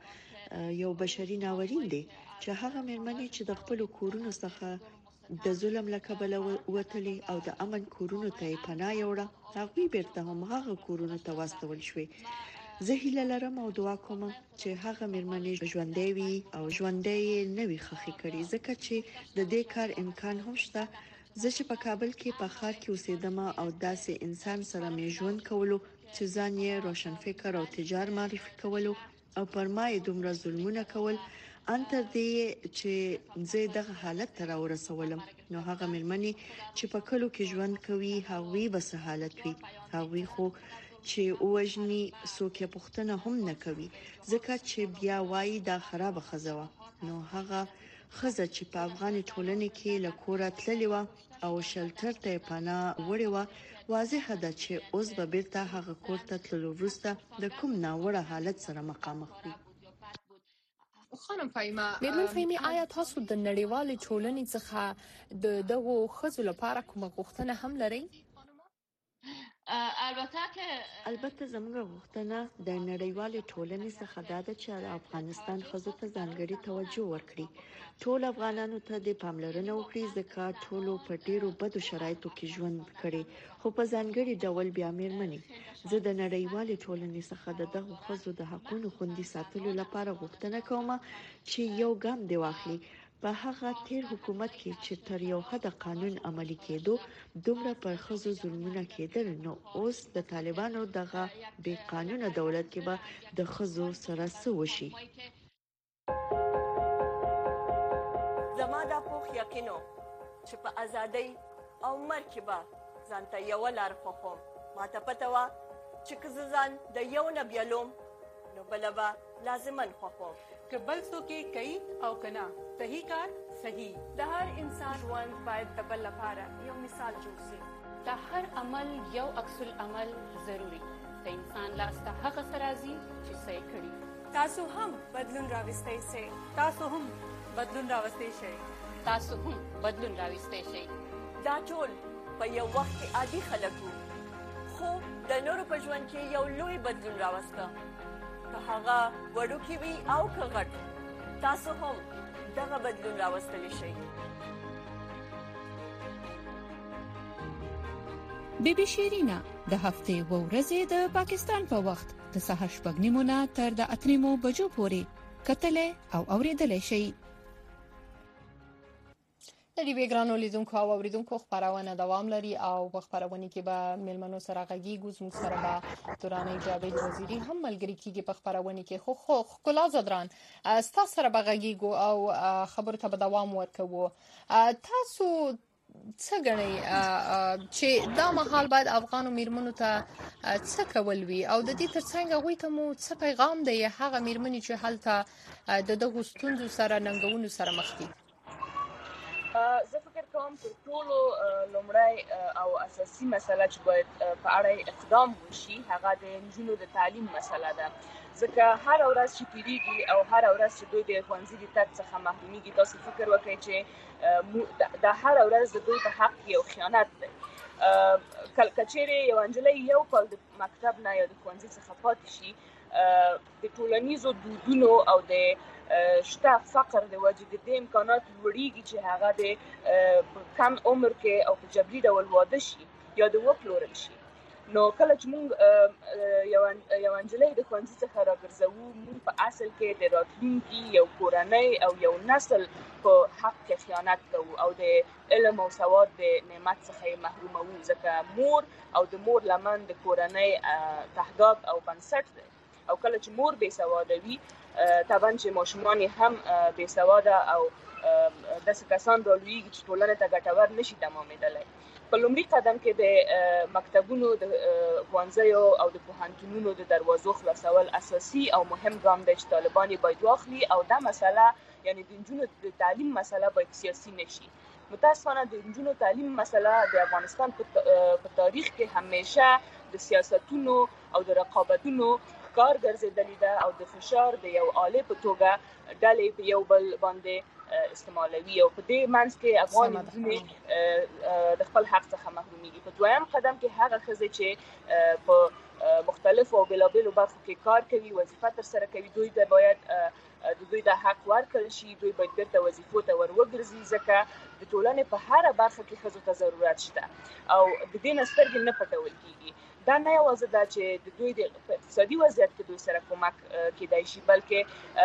یو بشري ناورین دی چې هغه مېرمنې چې د خپلو کورونو څخه د ظلم له کبله وتلې او د امن کورونو ته یې پناه یوړه، هغوی بیرته هم هغه کورونو ته واستول شوې. زه هیله لرم او دعا کوم چې هغه مېرمنې ژوندۍ وي او ژوندۍ یې نه وي ښخې کړي، ځکه چې د دې کار امکان هم شته. زه چې په کابل کې په ښار کې اوسېدم او داسې انسان سره مې ژوند کولو چې ځان یې روشنفکر او تجار معرفي کولو او پر ما یې دومره ظلمونه کول ان تر دې چې زه دغه حالت ته راورسولم، نو هغه مېرمنې چې په کلو کې ژوند کوي هغوی به څه حالت وي. هغوی خو چې وژني څوک یې پوښتنه هم نه کوي، ځکه چې بیا وایي دا خرابه ښځه وه. نو هغه ښځه چې په افغان ټولنه کې له کوره تللې وه او شلټر ته پناه وړې وه، واضحه ده چې اوس به بیرته هغه کور ته تللو وروسته د کوم ناوړه حالت سره مخامخ وي. خانم فهیمه، میرمن فهیمه، آیا تاسو د نړیوالې ټولنې څخه د دغو ښځو لپاره کومه غوښتنه هم لرئ؟ البته زموږ غوښتنه د نړیوالې ټولنې څخه دا ده چې د افغانستان ښځو ته ځانګړي توجه ورکړي، ټول افغانانو ته د پاملرنه وکړي، ځکه ټولو په ډیرو بدو شرایطو کې ژوند کړي، خو په ځانګړي ډول بیا مېرمنې. زه د نړیوالې ټولنې څخه د دغو ښځو د حقونو خوندي ساتلو لپاره غوښتنه کوم چې یو ګام دی واخلي. په هغه تیر حکومت کې چې تر یو حد قانون عملی کېدو دومره پر ښځو ظلمونه کېدل، نو اوس د طالبانو دغه بې قانونه دولت کې به د ښځو سره څه وشي. زما دا پوخ یقینو چې په ازادۍ او مرګ کې به ځان ته یوه لار خوښوم. ما ته پته وه چې که زه ځان د یو نه بیلوم نو بله به لازماً خوښوم. که بل څوک یې کوي او که نه، صحیح کار صحیح. د هر انسان ژوند باید د بل لپاره یو مثال جوړ شي. د هر عمل یو عکس العمل ضروري. د انسان لاس ته هغه څه راځي چې څه یې کړي. تاسو هم بدلون راوستی شئ. تاسو هم بدلون راوستی شئ. تاسو هم بدلون راوستی شئ. دا ټول په یو وخت کې عادي خلک وو، خو د نورو په ژوند کې یو لوی بدلون راوسته. که هغه وړوکی وي او که غټ، تاسو هم دغه بدلون راوستلی شئ. بیبي شیرینا د هفتې و ورځې د پاکستان په وخت د سهار 8:30 نه تر د 8:30 بجو پورې کتلې او اوریدلې شي. د دې بیګرانو لیدونکو او اوریدونکو خبرونه دوام لري او په خبرونه کې به ملمنو سره غږیږو. زموږ سره به دوراني جاوید وزیری هم ملګری کیږي په خبرونه کې. خو خلا زدران تاسو سره به غږیږو او خبرو ته به دوام ورکوو. تاسو څه غنئ چې دا مهال باید افغان میرمنو ته څه کول وي او د دې ترڅنګ هغوی ته مو څه پیغام دی هغه میرمنې چې هلته د دغو ستونزو سره ننګونو سره مخ دي؟ زه فکر کوم تر ټولو لومړی او اساسي مسله چې باید په اړه اقدام وشي هغه د نجونو د تعلیم مسله ده، ځکه هر ورځ چې تیریږي او هر ورځ چې دوی د ښوونځي د تګ څخه محرومیږي، تاسو فکر وکړئ چې د هر ورځ د دوی په حق یو خیانت دی. کچېرې یو نجلۍ یو کال د مکتب نه یا د ښوونځي څخه پاتې شي، د ټولنیزو دودونو او د شته فقر د وجې د دې امکانات لوړېږي چې هغه د کم عمر کې او په جبري ډول واده شي یا د وپلورل شي. نو کله چې موږ یو نجلۍ د ښوونځي څخه راګرځوو، موږ په اصل کې د راتلونکي یو کورنۍ او یو نسل په حق کې خیانت کوو او د علم او سواد د نعمت څخه یې محروموو، ځکه مور او د مور لمن د کورنۍ تهداب او بنسټ دی. او کله چې مور بې سواده وي، طبعا چې ماشومان هم بې سواده او داسې کسان رالویږي چې ټولنې ته ګټور نشي تمامېدلی. په لومړي قدم کې د مکتبونو، د ښوونځیو او د پوهنتونونو د دروازو خلاصول اساسي او مهم ګام دی چې طالبان یې باید واخلي، او دا مسله یعنی د نجونو د تعلیم مسله باید سیاسي نشي. متاسفانه د نجونو تعلیم مسله د افغانستان په تاریخ کې همیشه د سیاستونو او د رقابتونو کار ګرځېدلې ده او د فشار د یو آلې په توګه ډلې په یو بل باندې استعمالوي، او په دې منځ کې افغان نجونې د خپل حق څخه محرومیږي. په دویم قدم کې هغه ښځې چې په مختلفو او بېلابېلو برخو کې کار کوي، وظیفه ترسره کوي، دوی ته باید د دوی د حق ورکړل شي، دوی باید بیرته وظیفو ته ور وګرځي، ځکه د ټولنې په هره برخه کې ښځو ته ضرورت شته او د دې نه سترګې نه پټول کېږي. دا نه یوازې دا چې د دوی د اقتصادي وضعیت کې دوی سره کومک کېدای شي، بلکې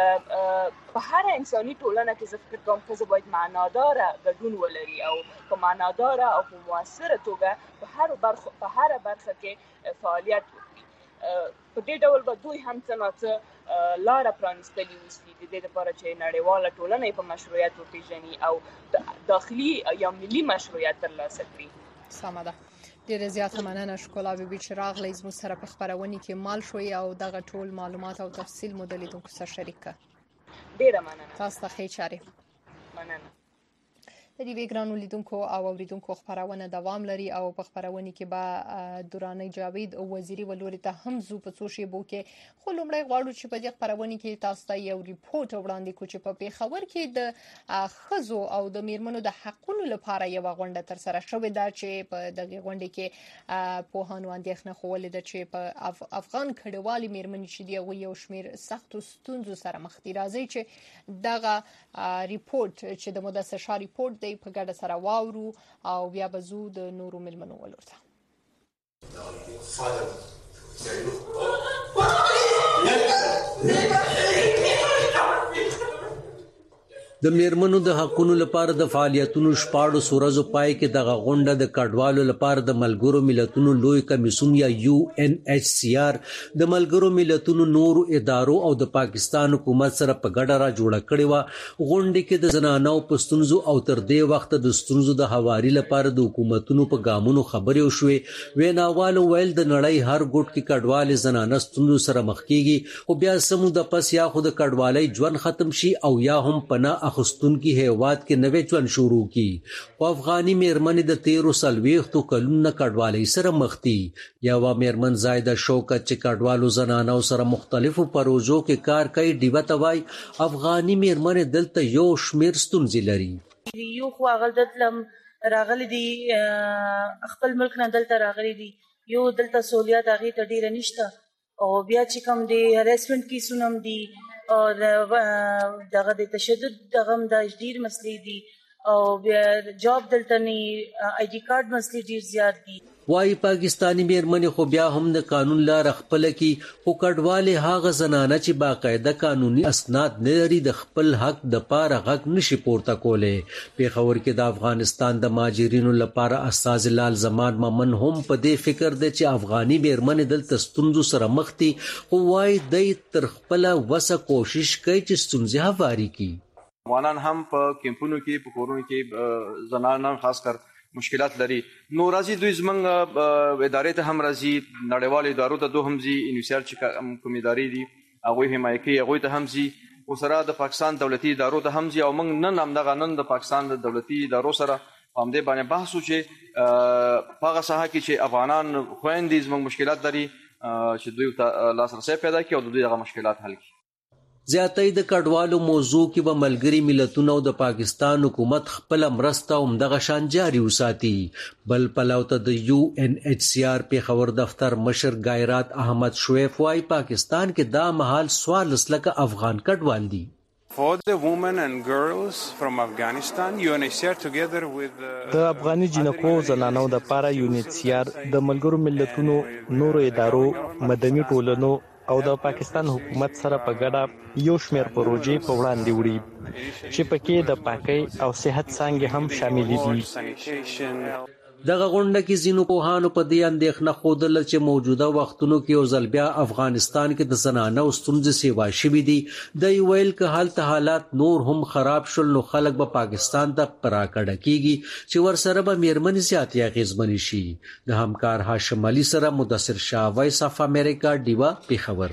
په هره انساني ټولنه کې زه فکر کوم ښځه باید معناداره ګډون ولري او په معناداره او په مؤثره توګه په هره برخه کې فعالیت وکړي. په دې ډول به دوی هم څه نه څه لاره پرانستلي وسي د دې لپاره چې نړیواله ټولنه یې په مشروعیت وپېژني او داخلي یا ملي مشروعیت ترلاسه کړي. سمه ده. ډیره زیاته مننه ښکلا بیبي چې راغلی زموږ سره په خپرونې کې مال شوي او دغه ټول معلومات او تفصیل مو د لیدونکو سره شریک کړه. ډیره مننه. تاسو ته ښې چارې. مننه. د دې ګرانو لیدونکو او اوریدونکو خبرونه دوام لري او په خبرونه کې به دوراني جاوید او وزیری ولوري ته هم زو په څو شیبو کې خو لومړی غواړو چې په دې خبرونه کې تاسو ته یو ریپورت وړاندې کوو چې په پیښور کې د ښځو او د میرمنو د حقوقو لپاره یو غونډه تر سره شوې ده چې په دغه غونډه کې پوهانو اندېښنه خوولې ده چې په افغان کډوالي میرمنې چې دی یو شمیر سخت ستونزو سره مخ دي. راځي چې دغه ریپورت چې د مدثر شاه ریپورت په ګډه سره واورو او بیا به زو د نورو ملمنو ولورته. د میرمنو د حقوقو لپاره د فعالیتونو شپاړو سورزو پای کې د غونډه د کډوالو لپاره د ملګرو ملتونو لوی کمیسیون یا UNHCR د ملګرو ملتونو نورو ادارو او د پاکستان حکومت سره په ګډه را جوړه کړې و. غونډه کې د زنانو پښتونزو او تر دې وخت د ستونزو د حواري لپاره د حکومتونو په ګامونو خبرې وشوې. ویناوالو ویل د نړۍ هر ګوټ کې کډوال زنانه ستونزو سره مخ کیږي او بیا سمو د پس یا خود کډوالۍ ژوند ختم شي او یا هم پناه اخستون کی هیواد کې نوې ژوند شروع کی. او افغاني میرمنې د 13 کلونو کډوالۍ سره مخ دي. یو میرمن زایده شوکت چې کډوالو زنانو سره مختلفو پروژو کې کار کوي ډیوته وای افغاني میرمنې دلته یو شمیر ستونزې لري. یو خو غلطلم راغلي دي خپل ملک نه دلته راغلي دي، یو دلته سہولیات هغه ته ډیر نشته او بیا چې کوم دي هریسمنت کیسونه دي او دغه د تشدد دغه د ډیر مسلې دي او بیا جاب دلته نه آی ډی کارت مسلې ډیر زیات دي. وای پاکستانی میرمنې خو بیا هم د قانون لار خپل کی خو کډواله هغه زنانه چې باقاعده قانوني اسناد نه لري د خپل حق د پاره حق نشي پورته کوله. پیښور کې د افغانستان د ماجرینو لپاره استاد لال زمان ممن هم په دې فکر دی چې افغاني میرمنې دلته ستونزو سره مخ دي خو وای د تر خپل وسه کوشش کوي چې ستونزې هواري کی. افغانان هم په کیمپونو کې په کورونو کې زنانان خاص کر مشکلات لري. نو راځي دوی زمنګ ادارې ته هم راځي، نړیوال ادارو ته دوه هم ځي، انوسیار چې کوم ادارې دي هغه حمایت کوي هغه ته هم ځي. وسره د پاکستان دولتي ادارو ته هم ځي او موږ نن د پاکستان د دولتي ادارو سره هم دې باندې بحث وشي په هغه ساحه کې چې افغانان خويندې زموږ مشکلات لري چې دوی ته لاسرسي پیدا کړي او دوی هغه مشکلات حل کړي. زیاتې د کډوالو موضوع کې به ملګری ملتونو او د پاکستان حکومت خپل مرسته هم دغه شان جاري وساتي. بل پلو ته د UNHCR پیښور دفتر مشر غیرات احمد شویف وايي پاکستان کې دا مهال 14 لکه افغان کډوال دي. For the women and girls from Afghanistan, UNHCR together with د افغاني جنکو زنانو د پاره UNHCR د ملګرو ملتونو نورو ادارو مدني ټولنو او د پاکستان حکومت سره په ګډه یو شمېر پروژې په وړاندې وړي چې پکې د پاکۍ او صحت څانګې هم شامل دي. دغه غونډه کې ځینو پوهانو په دې اندېښنه ښودله چې موجوده وختونو کې یو ځل بیا افغانستان کې د زنانو ستونزې سیوا شوي دي. دوی ویل که هلته حالات نور هم خراب شول نو خلک به پاکستان ته راکړه کیږي چې ورسره به میرمنې زیاتې اغېزمنې شي. د همکار هاشم علي سره مدثر شاه، وایس اف امریکا، ډیوا، پیښور.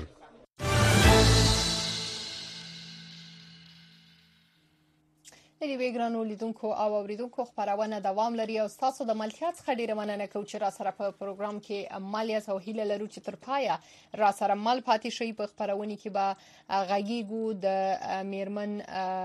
نړۍ ګرانو لیدونکو او اوریدونکو خبرونه دوام لري او تاسو د ملتیا څخه ډیره مننه کوم چې را سره په پروګرام کې مالیه او هیله لرو چې تر پایه را سره مل پاتې شي. په خبرونه کې به غږیږو د میرمن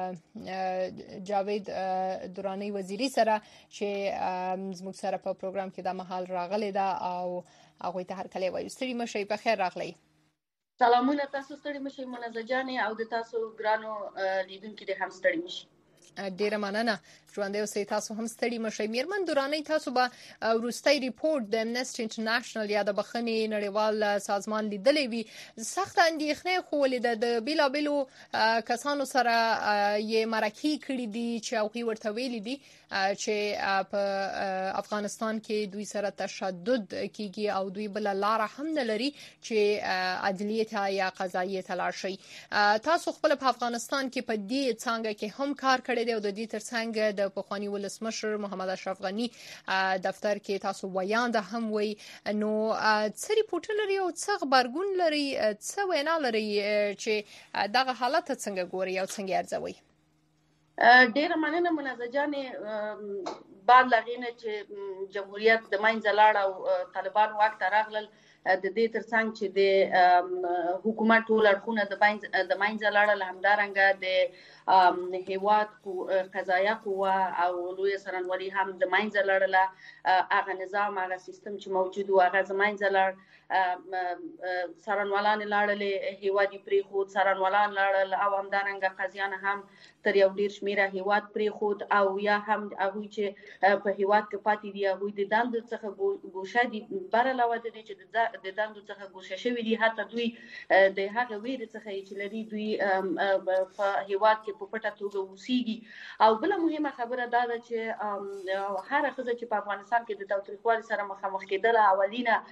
جاوید درانی وزیری سره چې زموږ سره په پروګرام کې د محل راغلی دا او هغه ته هر کله وایو ستړي مشي په خیر راغلی. سلامونه تاسو ستړي مشي منزه جانې او د تاسو ګرانو لیدونکو د هم ستړي مشي. ډیره مننه ژوندې اوسئ. تاسو هم ستړي مشئ. میرمن درانی تاسو به وروستي ریپورت د امنسټي انټرنیشنل یا د بخښنې نړیوال سازمان لیدلې وي. سخت اندېښنې خو ولې د بیلابېلو کسانو سره یې مرکې کړې دي چې هغوی ورته ویلي دي چې په افغانستان کې دوی سره تشدد کیږي او دوی بل لار هم نه لري چې عدلیه ته یا قضایي ته لاړ شي. تاسو خپل په افغانستان کې په دې څانګه کې هم کار کړی دی او د دې ترڅنګ د پخوانی ولسمشر محمد اشرف غنی دفتر کې تاسو ویاند هم وي. نو څه ریپورت لري او څه خبرګون لري، څه وینا لري چې دغه حالت څنګه ګوري او څنګه ارزوي؟ ډیره مننه منزه جانې. بعد لغینه چې جمهوریت د منځه لاړ او طالبان واک ته راغلل، د دې ترڅنګ چې د حکومت ټول اړخونه د منځه لاړل، همدارنګه د هیواد قضایه قوه او لوی سرنوالي هم د منځه لاړله. هغه نظام، هغه سیستم چې موجود و هغه د منځه لاړ. سرنوالان لاړل، هیواد پریخود، سرنوالان لاړل او همدارنګه قاضیان هم تر یو ډیر شمیره هیواد پریخود او یا هم هغه چې په هیواد کې پاتې دي هغه د دند څخه ګوشه دي بر علاوه د دې چې د دند څخه ګوشه شوی دي، حتی دوی د هغه ویر څخه چې لري دوی په هیواد کې په پټه توګه اوسېږي. او بل مهمه خبره دا ده چې هر ښځه چې په افغانستان کې د تاوتریخوالي سره مخامخ کېدله، اولینه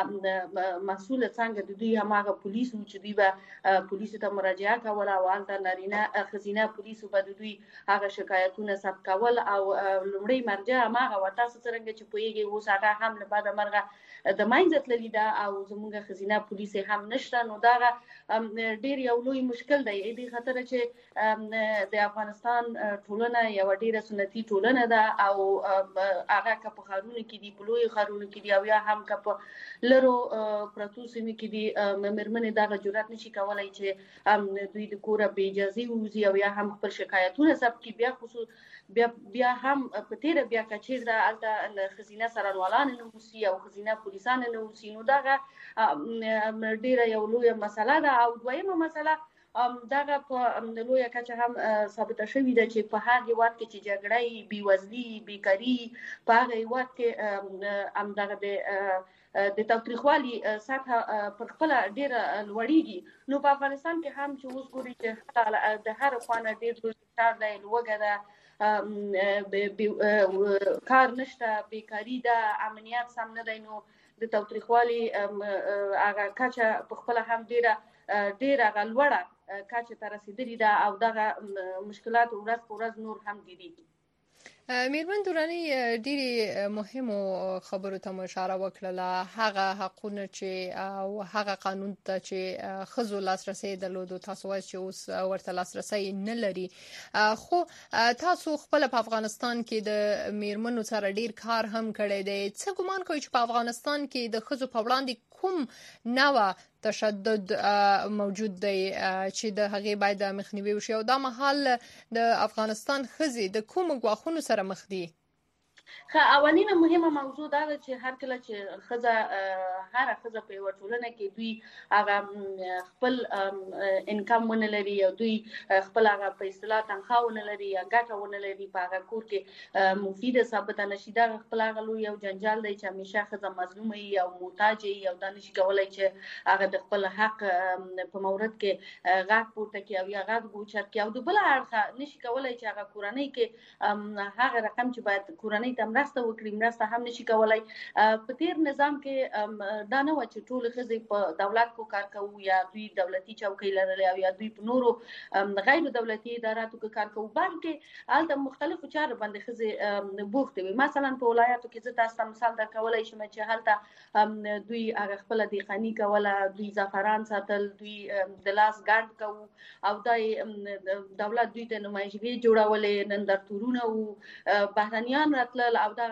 مسؤله څنګه د دوی هماغه پولیسو چې دوی به پولیسو ته مراجعه کوله او هلته نارینه ښځینه پولیسو به د دوی هغه شکایتونه ثبت کول او لومړی مرجع هماغه وه. تاسو څرنګه چې پوهېږئ اوس هغه هم له بعده مرغه د منځه تللې ده او زموږ ښځینه پولیس هم نشته. نو دغه ډېر یو لوی مشکل دی دې خاطره چې د افغانستان ټولنه یوه ډېره سنتي ټولنه ده او هغه که په ښارونو کې دي، په لویو ښارونو کې دي او یا هم که په لرو پرتو سیمو کې دي، مېرمنې دغه جرأت نشي کولی چې دوی د کوره بې اجازې ووځي او یا هم خپل شکایتونه ثبت کړي. بیا هم په تیره بیا که چېرته هلته ښځینه سرنوالان نه اوسي او ښځینه پولیسان نه اوسي، نو دغه ډېره یو لویه مسله ده. او دویمه مسله دغه په لویه کچه هم ثابته شوې ده چې په هر هیواد کې چې جګړه، بېوزلي، بیکاري، په هغه هیواد کې همدغه د تاوتریخوالي سطحه پر خپله ډېره لوړېږي. نو په افغانستان کې هم چې اوس ګوري چې د هر خوا نه ډېر لوی فشار دی، لوږه ده، کار نشته، بیکاري ده، امنیت سم نه دی. نو د تاوتریخوالي هغه کچه په خپله هم ډېره هغه لوړه کچه ته رسېدلې ده او دغه مشکلات ورځ په ورځ نور هم ډېرېږي. میرمن دورانی ډېری مهمو خبرو ته اشاره وکړه، هغه حقونه چې او هغه قانون ته چې خزو لاسرسي درلودو، تاسو وایي چې اوس ورته لاسرسي نه لري، خو تاسو خپل په افغانستان کې د میرمنو سره ډېر کار هم کړی دی. څه ګمان کوئ چې په افغانستان کې د خزو په وړاندې کوم نوع تشدد موجود دی چې د هغې باید مخنیوي وشي، او دا مهال د افغانستان ښځې د کومو ګواښونو سره مخ دي؟ اولینه مهمه موضوع دا ده چې هر کله چې هر ښځه په یوه ټولنه کې دوی هغه خپل انکم ونه لري او دوی خپل هغه په اصطلاح تنخواه ونه لري یا ګټه ونه لري، په هغه کور کې مفیده ثابته نشي، دا خپل هغه لوی یو جنجال دی چې همیشه ښځه مظلومه وي او محتاج وي او دا نشي کولی چې هغه د خپل حق په مورد کې غږ پورته کړي او یا غږ اوچت کړي، او د بله اړخه نشي کولی چې هغه کورنۍ کې هغه رقم چې باید کورنۍ ته مرسته وکړي مرسته هم نشي کولای. په تیر نظام کې دا نه و چې ټول ښځې په دولت کې کار کوو یا دوی دولتي چوکۍ لرلې او یا دوی په نورو غیر دولتي اداراتو کې کار کوو، بلکې هلته مختلفو چارو باندې ښځې بوختې وي. مثلا په ولایاتو کې زه تاسو ته مثال درکولی شم چې هلته دوی هغه خپله دیخاني کوله، دوی زعفران ساتل، دوی د لاس ګنډ کوو او دا دولت دوی ته نمایشګۍ جوړولې، نندارتونونه وو، بهرنیان راتلل او دا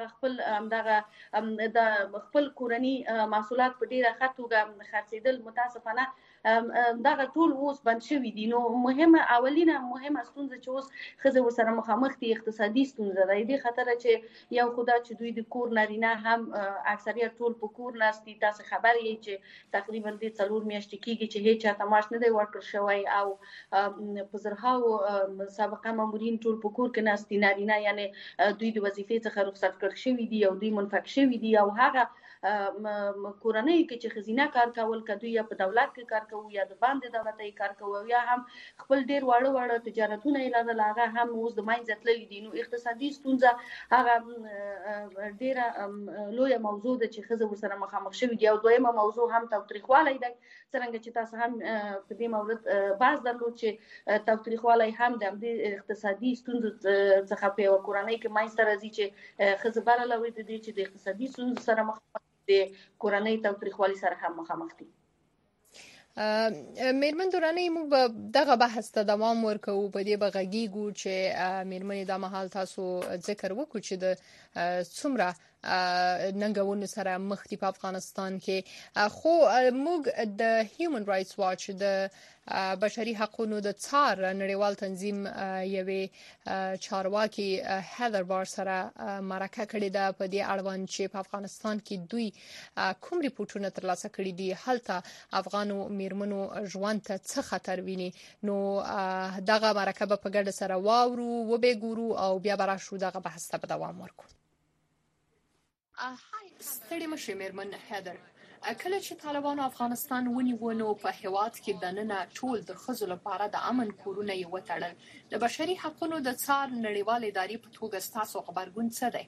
خپل کورني محصولات په ډیره ښه توګه خرڅېدل. متاسفانه دغه ټول اوس بند شوي دي. نو اولینه مهمه ستونزه چې اوس ښځې ورسره مخامخ دي اقتصادي ستونزه ده، دې خاطره چې یو خو دا چې دوی د کور نارینه هم اکثریت ټول په کور ناست دي. تاسو خبر یې چې تقریبا د 4 میاشتې کېږي چې هیڅ چاته معاش نه دی ورکړل شوی او په زرهاو سابقه مامورین ټول په کور کې ناست دي نارینه، یعنی دوی د وظیفې څخه رخصت کړل شوي دي او دوی منفک شوي دي، او هغه کورنۍ کې چې ښځینه کار کول که دوی یا په دولت کې کار کوو یا د باندې دولتي کار کوو یا هم خپل ډیر واړه تجارتونه یې لرل، هغه هم اوس د منځه تللي دي. نو اقتصادي ستونزه هغه ډیره لویه موضوع ده چې ښځې ورسره مخامخ شوي دي. او دویمه موضوع هم تاوتریخوالی دی، څرنګه چې تاسو هم په دې مورد بحث درلود چې تاوتریخوالی هم د همدې اقتصادي ستونزو څخه په یوه کورنۍ کې منځته راځي چې ښځه بره لوري د دې چې د اقتصادي ستونزو سره مخامخ د کورنۍ تاوتریخوالي سره هم مخامخ دي. میرمن دورانی موږ به دغه بحث ته دوام ورکوو، په دې به غږیږو چې میرمنې دا مهال تاسو ذکر وکړو چې د څومره ننګونو سره مخ دي په افغانستان کې، خو موږ د هیومن رائټس واچ د بشري حقوقو د څار نړیوال تنظیم یوې چارواکي هیدر بار سره مرکه کړې ده په دې اړوند چې په افغانستان کې دوی کوم ریپورتونه ترلاسه کړي دي، هلته افغانو میرمنو ژوند ته څه خطر ویني. نو دغه مرکه به په ګډه سره واورو وبېګورو او بیا به راشو دغه بحث ته به دوام ورکړو. ستړي مشي میرمن هیدر، کله چې طالبانو افغانستان ونیو نو په هیواد کې دننه ټول د ښځو لپاره د امن کورونه یې وتړل. د بشري حقوقو د څار نړیوال ادارې په توګه ستاسو خبرګون څه دی؟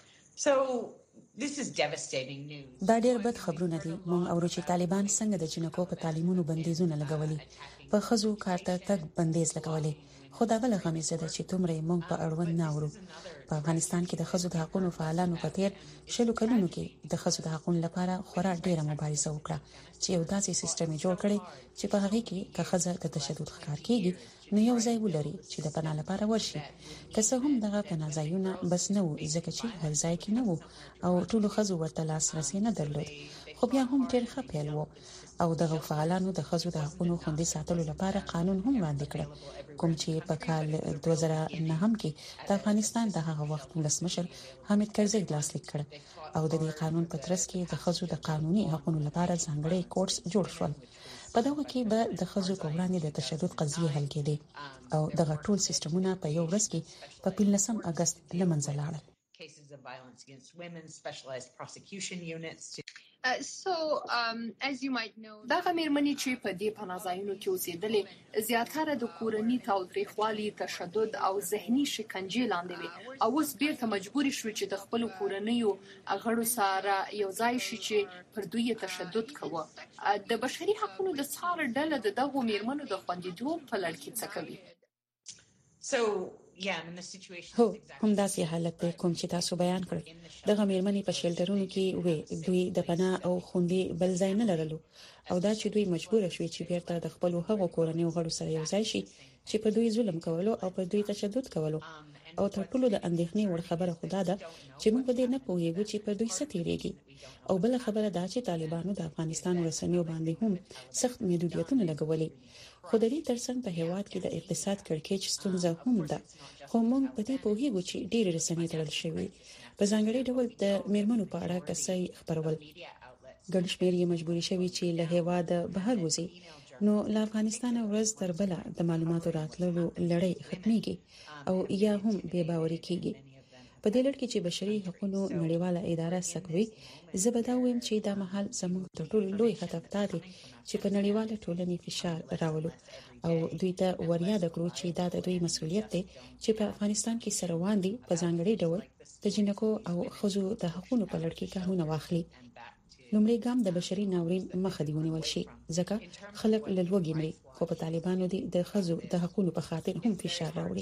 دا ډېر بد خبرونه دي. موږ اورو چې طالبان څنګه د جنکو په تعلیمونو بندیزونه لګولي، په ښځو کار ته تګ بندیز لګولي، خو دا بل غمیزه ده چې دومره موږ په اړوند نه اورو. په افغانستان کې د ښځو د حقوقو فعالانو په تیر 20 کلونو کې د ښځو د حقوقو لپاره خورا ډیره مبارزه وکړه چې یو داسې سیستم جوړ کړي چې په هغه کې که ښځه د تشدد ښکار کیږي نو یو ځای ولري چې د پناه لپاره ورشي. که څه هم دغه پناه ځایونه بس نه وو ځکه چې هر ځای کې نه وو او ټولو ښځو ورته لاسرسي نه درلود، خو بیا هم ډېر ښه پیل وو او دغه فعالانو د ښځو د حقوقو خوندي ساتلو لپاره قانون هم وړاندې کړ، کوم چې په کال 2009 کې د افغانستان د هغه وخت ولسمشر حامد کرزي لاسلیک کړ او د دې قانون په ترڅ کې د ښځو د قانوني حقوقو لپاره ځانګړي کورس جوړ شول. په دغه کې به د ښځو په وړاندې د تشدد قضیې حل کېدې او دغه ټول سیستمونه په یو ورځ کې په 15 اگست له منځه لاړل. دغه میرمنې چې په دې پناه ځایونو کې اوسېدلې زیاتره د کورني تاوتریخوالي، تشدد او ذهني شکنجې لاندې وي او اوس بیرته مجبورې شوې چې د خپلو کورنیو غړو سره یو ځای شي چې پر دوی تشدد کوي. د بشري حقوقو د څار ډله د دغو میرمنو د خوندیتوب په لړ کې څه کوي؟ هو همداسې حالت دی کوم چې تاسو بیان کړ. دغه میرمنې په شیلټرونو کې وې، دوی د پناه او خوندي بل ځای نه لرلو او دا چې دوی مجبور شوي چې بیرته د خپل هغو کورنیو غړو سره یو ځای شي چې په دوی ظلم کولو او په دوی تشدد کولو. او تر ټولو د اندېښنې وړ خبره خدا ده چې موږ په دې نه پوهیږو چې په دوی څه تیریږي. او بل خبره دا چې طالبانو د افغانستان رسنیو باندې هم سخت محدودیتونه لګولي. خو د دې ترڅنګ په هیواد کې د اقتصاد کړکېچ ستونزه هم ده. خو موږ په دې پوهیږو چې ډېر رسنۍ تړل شوي، په ځانګړي ډول د میرمنو په اړه کیسې خبرول. ګڼ شمېر یې مجبوري شوي چې له هیواد بهر وځي. نو له افغانستان ورځ تر بله د معلوماتو راتللو لړۍ ختميږي او یا هم بې باوري کیږي. په دې لړ کې چې بشري حقوقو نړیواله اداره سکوي، زه به دا وایم چې دا مهال زموږ تر ټولو لوی هدف دا دی چې په نړیواله ټولنې فشار راولو او دوی ته ورياد کړو چې دا د دوی مسؤلیت دی چې په افغانستان کې سره روان دي په ځانګړي ډول د جنکو او ښځو د حقوقو په لړ کې ګامونه واخلي. لومړی ګام د بشري ناورین مخه دی ونیول شي، ځکه خلک له لوږې مري، خو په طالبانو دي د ښځو د حقوقو په خاطر هم فشار راوړي.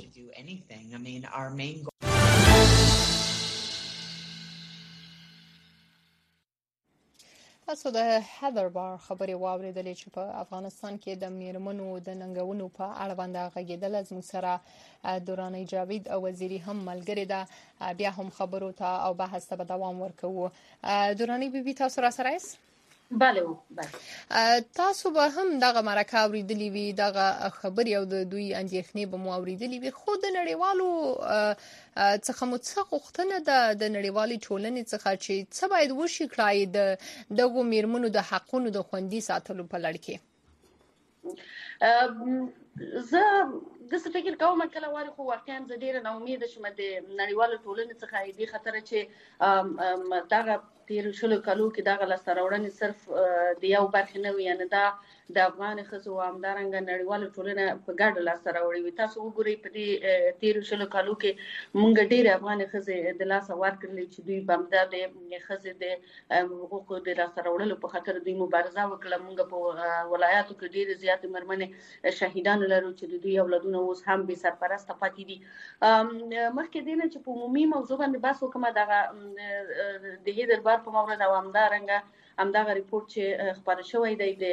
تاسو د هدربار خبرې واوریدلې چې په افغانستان کې د میرمنو د ننګونو په اړه باندې غږیدل. زموږ سره دوراني جاوید او وزیری هم ملګری ده، بیا هم خبرو ته او بحث ته دوام ورکوو. دوراني بیبي تاسو را سره یاست؟ بله. تاسو به هم دغه مرکه اوریدلې وي، دغه خبرې او د دوی اندېښنې به مو اوریدلې وي، خو د نړیوالو څخه مو څه غوښتنه ده د نړیوالې ټولنې څخه چې څه باید وشي کړای د دغو میرمنو د حقونو د خوندي ساتلو په لړ کې؟ زه د څه فکر کوم کله واره خو واقعا زه ډیره نا امیده شوم د نړیوالو ټولنې څخه دې خطر چې دغه تیر شلو کالو کې دغه لاسته صرف د یو برخه نه وي، نه دا د افغان ښځو همدارنګ نړیوالو ټولنه په ګډه لاسته راوړي وي. تاسو وګورئ په دې تیر شلو کالو کې مونږ ډېر افغان ښځې د لاسه ورکړلې چې دوی بمدا د ښځې د حقوقو د لاسته راوړلو په خاطر دوی مبارزه وکړه. مونږ په ولایاتو کې ډېر زیات مرمنې شهیدان لرو چې دوی اولادونه اوس هم به سرپرسته پاتې دي. مخکې دینه چې په عمومي موضوع باندې بحث وکړم دغه د هیدربار په مورد او همدغه ریپورت چې خبر شوی دی د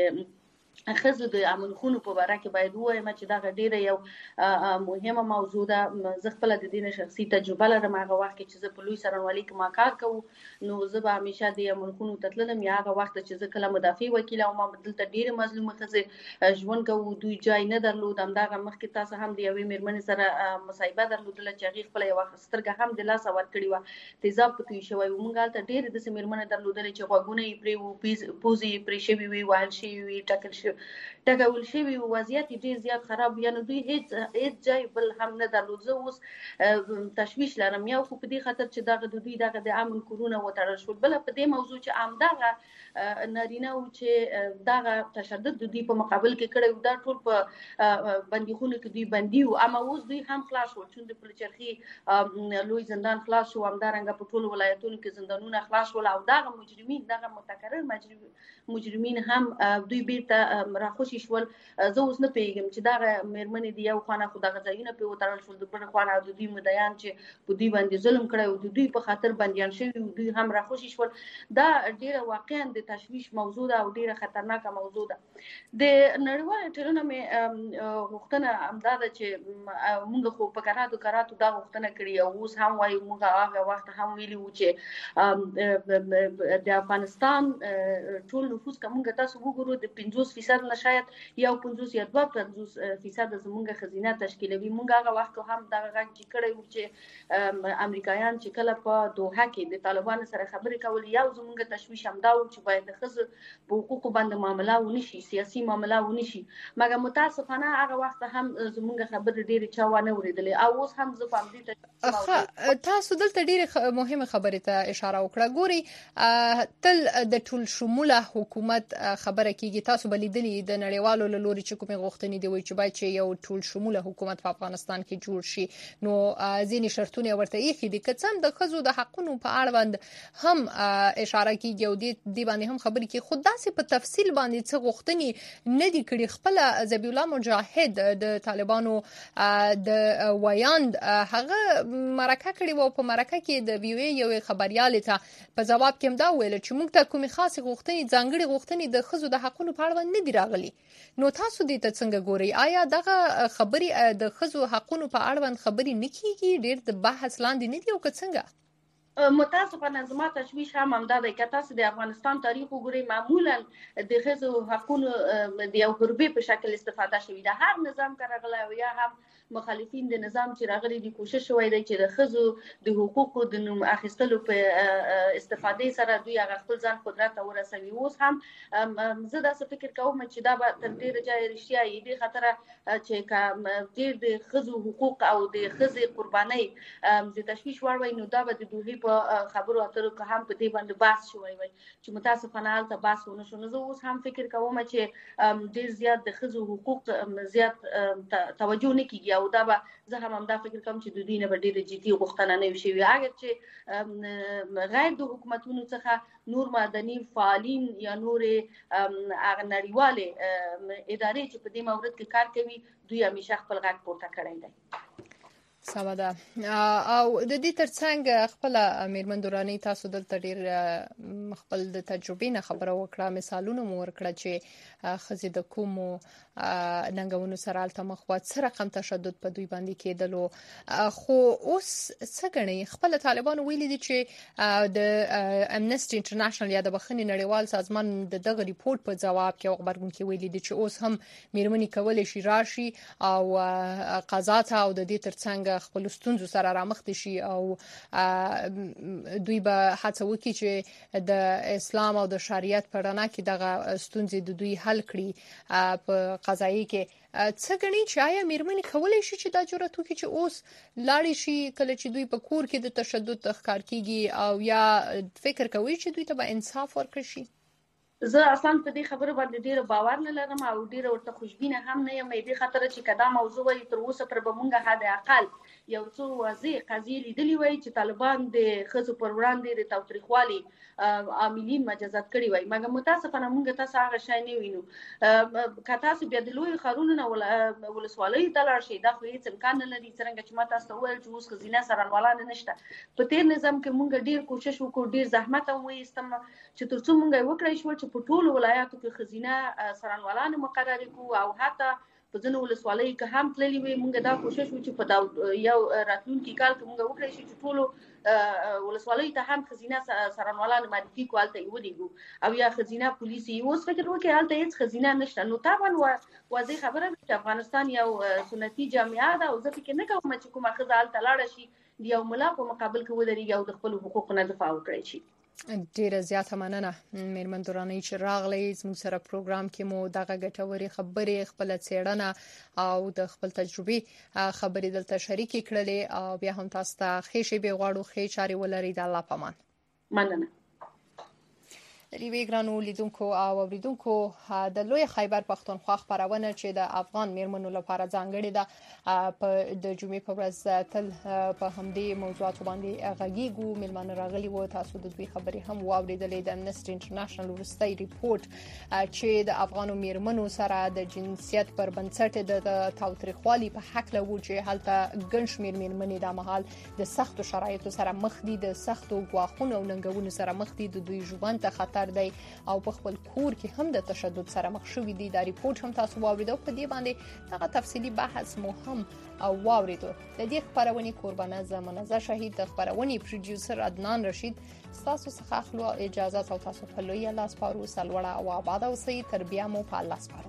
ښځو د امنخونو په اړه کې باید وایم چې دا ډیره یو مهمه موضوع ده. زه خپل د دې شخصي تجربه لرم. هغه وخت چې زه په لوی سرنوالي کې ما کار کوم نو زه به همیشه د امنخونو تتلم. یا هغه وخت چې زه کله مدافع وکیل او ما دلته ډیره مظلومه ښځې ژوند کوو، دوی ځای نه درلود. همدغه مخکې تاسو هم د یوې میرمنې سره مصاحبه درلودله چې هغې خپله یوه سترګه هم د لاسه ورکړې وه، تیزاب پکې شوی و. موږ هلته ډېرې داسې میرمنې درلودلې چې غوږونه یې پرې وو، پوزې یې پرې شوي وي، وهل شوي وي، ټکول شوي وو، وضعیت یې ډېر زیات خراب. یعنې دوی هېڅ ځای بل هم نه درلود. زه اوس تشویش لرم، یو خو په دې خاطر چې دغه د دوی دغه د امن کورونه وتړل شول، بله په دې موضوع چې همدغه نارینه وو چې دغه تشدد د دوی په مقابل کې کړی و، دا ټول په بندیخونو کې دوی بندي وو. اما اوس دوی هم خلاص شول، چون د پلچرخي لوی زندان خلاص شو، همدارنګه په ټولو ولایتونو کې زندانونه خلاص شول او دغه مجرمین، دغه متکرر مجرمین هم دوی بیرته راخوشي شول. زه اوس نه پوهېږم چې دغه میرمنې د یو خوا نه خو دغه ځایونه پرې وتړل شول، د بل خوا نه د دوی مدعیان چې په دوی باندې ظلم کړی و د دوی په خاطر بندیان شوي و، دوی هم راخوشي شول. دا ډېره واقعا د تشویش موضوع ده او ډېره خطرناکه موضوع ده. د نړیوالې ټولنې مې غوښتنه همدا ده چې موږ خو په کراتو دا غوښتنه کړې او اوس هم وایو، موږ هغه وخت هم ویلي وو چې د افغانستان ټول نفوس که موږ تاسو وګورو د 50% نه شاید یو 50 یا 52% زموږ خزینه تشکیلوي. موږ هغه وخت هم دغه غږ چې کړی وو چې امریکایان چې کله په دوحه کې د طالبانو سره خبرې کولې، یو زموږ تشویش همدا و چې باید د ښځو په حقوقو باندې معامله ونشي، سیاسي معامله ونشي. مګر متاسفانه هغه وخت هم زموږ خبرې ډېرې چا ونه اورېدلې او اوس هم زه په همدې تاسو دلته ډېرې مهمه خبرې ته اشاره وکړه. ګوري تل د ټول شموله حکومت خبره کیږي، تاسو بلې لیدلي د نړیوالو له لوري چې کومې غوښتنې دی وایي چې باید چې یو ټول شموله حکومت په افغانستان کې جوړ شي نو ځینې شرطونه ورته ایښي دي که څه هم د ښځو د حقونو په اړوند هم اشاره کیږي او دې باندې هم خبرې کوي خو داسې په تفصیل باندې څه غوښتنې نه دي کړي خپل ذبیح الله مجاهد د طالبانو د ویاند هغه مرکه کړې و په مرکه کې د وی وی یو خبريال ته په جواب کې هم دا ویل چې موږ ته کومې خاصه غوښتنې ځانګړي غوښتنې د ښځو د حقونو په اړه نه دي راغلي نو تاسو دې ته څنګه ګورئ آیا دغه خبري د ښځو حقونو په اړه خبري نه کیږي ډېر د بحث لاندې نه دی او که څنګه متاسفانه زما تشویش هم همدا دی که تاسو د افغانستان تاریخ وګورئ معمولا د ښځو حقونو د یو حربې په شکل استفاده شوې ده هر نظام که راغلی او یا هم مخالفین د نظام چې راغلي دي کوشش شوی دی چې د ښځو د حقوقو د نوم اخیستلو په استفادې سره دوی هغه خپل ځان قدرت ته ورسوي اوس هم زه داسې فکر کوم چې دا به تر ډېره ځایه رښتیا وي دې خاطره چې ډېر د ښځو حقوق او د ښځې قربانۍ د تشویش وړ وي نو دا به د دوی په خبرو اترو که هم په دې باندې بحث شوی وي چې متاسفانه هلته بحث ونه شو نو زه اوس هم فکر کوم چې ډېر زیات د ښځو حقوق زیات توجه نه کیږي او دا به زه هم دا فکر کوم چې د دوی نه به ډېره جدي غوښتنه نه وي شوې اگر چې غیر د حکومتونو څخه نور مدني فعالین یا نورې هغه نړیوالې ادارې چې په دې مورد کې کار کوي دوی همیشه خپل غږ پورته کړی دی سمه ده او د دې ترڅنګ خپل میرمن دورانی تاسو دلته ډیر خپل د تجربې نه خبره وکړه مثالونه مو ورکړه چې خزې د کومو ننګونو سره الته مخ وات سره رقم تشدد په دوی باندې کېدلو خو اوس څه غني خپل طالبانو ویلي دي چې د امنستي انټرنیشنل یا د بخښنې نړیوال سازمان دغه ریپورت په جواب کې خبرګون کې ویلي دي چې اوس هم میرمنې کولای شي راشي او قضا ته او د دې ترڅنګ خپل ستونزو سره رامخ شي او دوی به هڅه وکړي چې د اسلام او د شریعت په رڼا کې دغه ستونزې د دوی حل کړي په قضایي کې څه غني چې آیا میرمنې کولای شي چې دا جرأت وکړي چې اوس لاړې شي کله چې دوی په کور کې د تشدد ښکار کیږي او یا فکر کوي چې دوی ته به انصاف ورکړي شي زه اصلا په دې خبره باندې ډیر باور نه لرم او ډیر ورته خوشبینه هم نه یم دې خاطر چې کدا موضوع وي تر اوسه پر بمونګه حد اقل یو څو واضح قضیې لیدلې وای چې طالبان د ښځو پر وړاندې د تاوتریخوالي عاملین مجازات کړي وای مګر متاسفانه موږ تاسو هغه شای نه وینو که تاسو بیا د لوی خارونو نه ولسوالۍ ته لاړ شئ دا خو هیڅ امکان نه لري څنګه چې ما تاسو ته وویل چې اوس ښځینه سرانوالانه نشته په تیر نظام کې موږ ډیر کوشش وکړو ډیر زحمت هم وایستم چې ترڅو موږ وکړای شو چې په ټولو ولایاتو کې ښځینه سرانوالانه مقرر کړو او حتی په ځینو ولسوالۍ کې هم تللي وي موږ دا کوشش وکړو چې په یو راتلونکي کال کې موږ وکړای شو چې ټولو ولسوالۍ ته هم ښځینه سرانوالانه معرفي کړو هلته یې ولیږو او یا ښځینه پولیس یې اوس فکر وکړي هلته هېڅ ښځینه نشته نو طبعا واضح خبره ده چې افغانستان یو سنتي جامعه ده او زه فکر نه کوم چې کومه ښځه هلته لاړه شي د یو ملا په مقابل کې ودرېږي او د خپلو حقوقو نه دفاع وکړی شي ډیره زیاته مننه میرمن دورانی چې راغلی زموږ سره پروګرام کې مو دغه ګټوري خبرې خپل څېړنه او د خپل تجربې خبرې دلته شریکې کړلې او بیا هم تاسو ته ښې شیبې غواړو ښې چارې ولرئ د الله په امان مننه ریوی ګرانو لیدونکو او اوریدونکو د لوی خیبر پښتونخوا خبرونه چې د افغان میرمنو لپاره ځانګړې ده په د جمعې په ورځ تل په همدې موضوعاتو باندې غږیږو میلمانه راغلي وو تاسو د دوی خبرې هم واوریدلې د امنستي انټرنیشنل ورستۍ ریپورت چې د افغانو میرمنو سره د جنسیت پر بنسټ د تاوتریخوالي په حق له و چې هلته ګڼ شمېر میرمنې د مهال د سختو شرایطو سره مخ دي د سختو ګواښونو او ننګونو سره مخ دي د دوی ژوند ته خطر دی او په خپل کور کې هم د تشدد سره مخ شوې دي دا ریپورت هم تاسو واوریدو په دې باندې هغه تفصیلی بحث مو هم او واوریدو د دې خبرونې قربانه زمانه شهید د خبرونې پروډوسر عدنان رشید تاسو څخه اخلو اجازه او تاسو په لوی الله سپارو سلوړه او آباد اوسئ تربیه مو په الله سپارو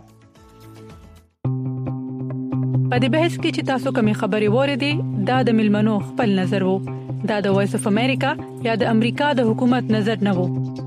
په دې بحث کې چې تاسو کومې خبرې وریدي دا د ملمنو خپل نظر وو دا د وایس اف امریکا یا د امریکا د حکومت نظر نه وو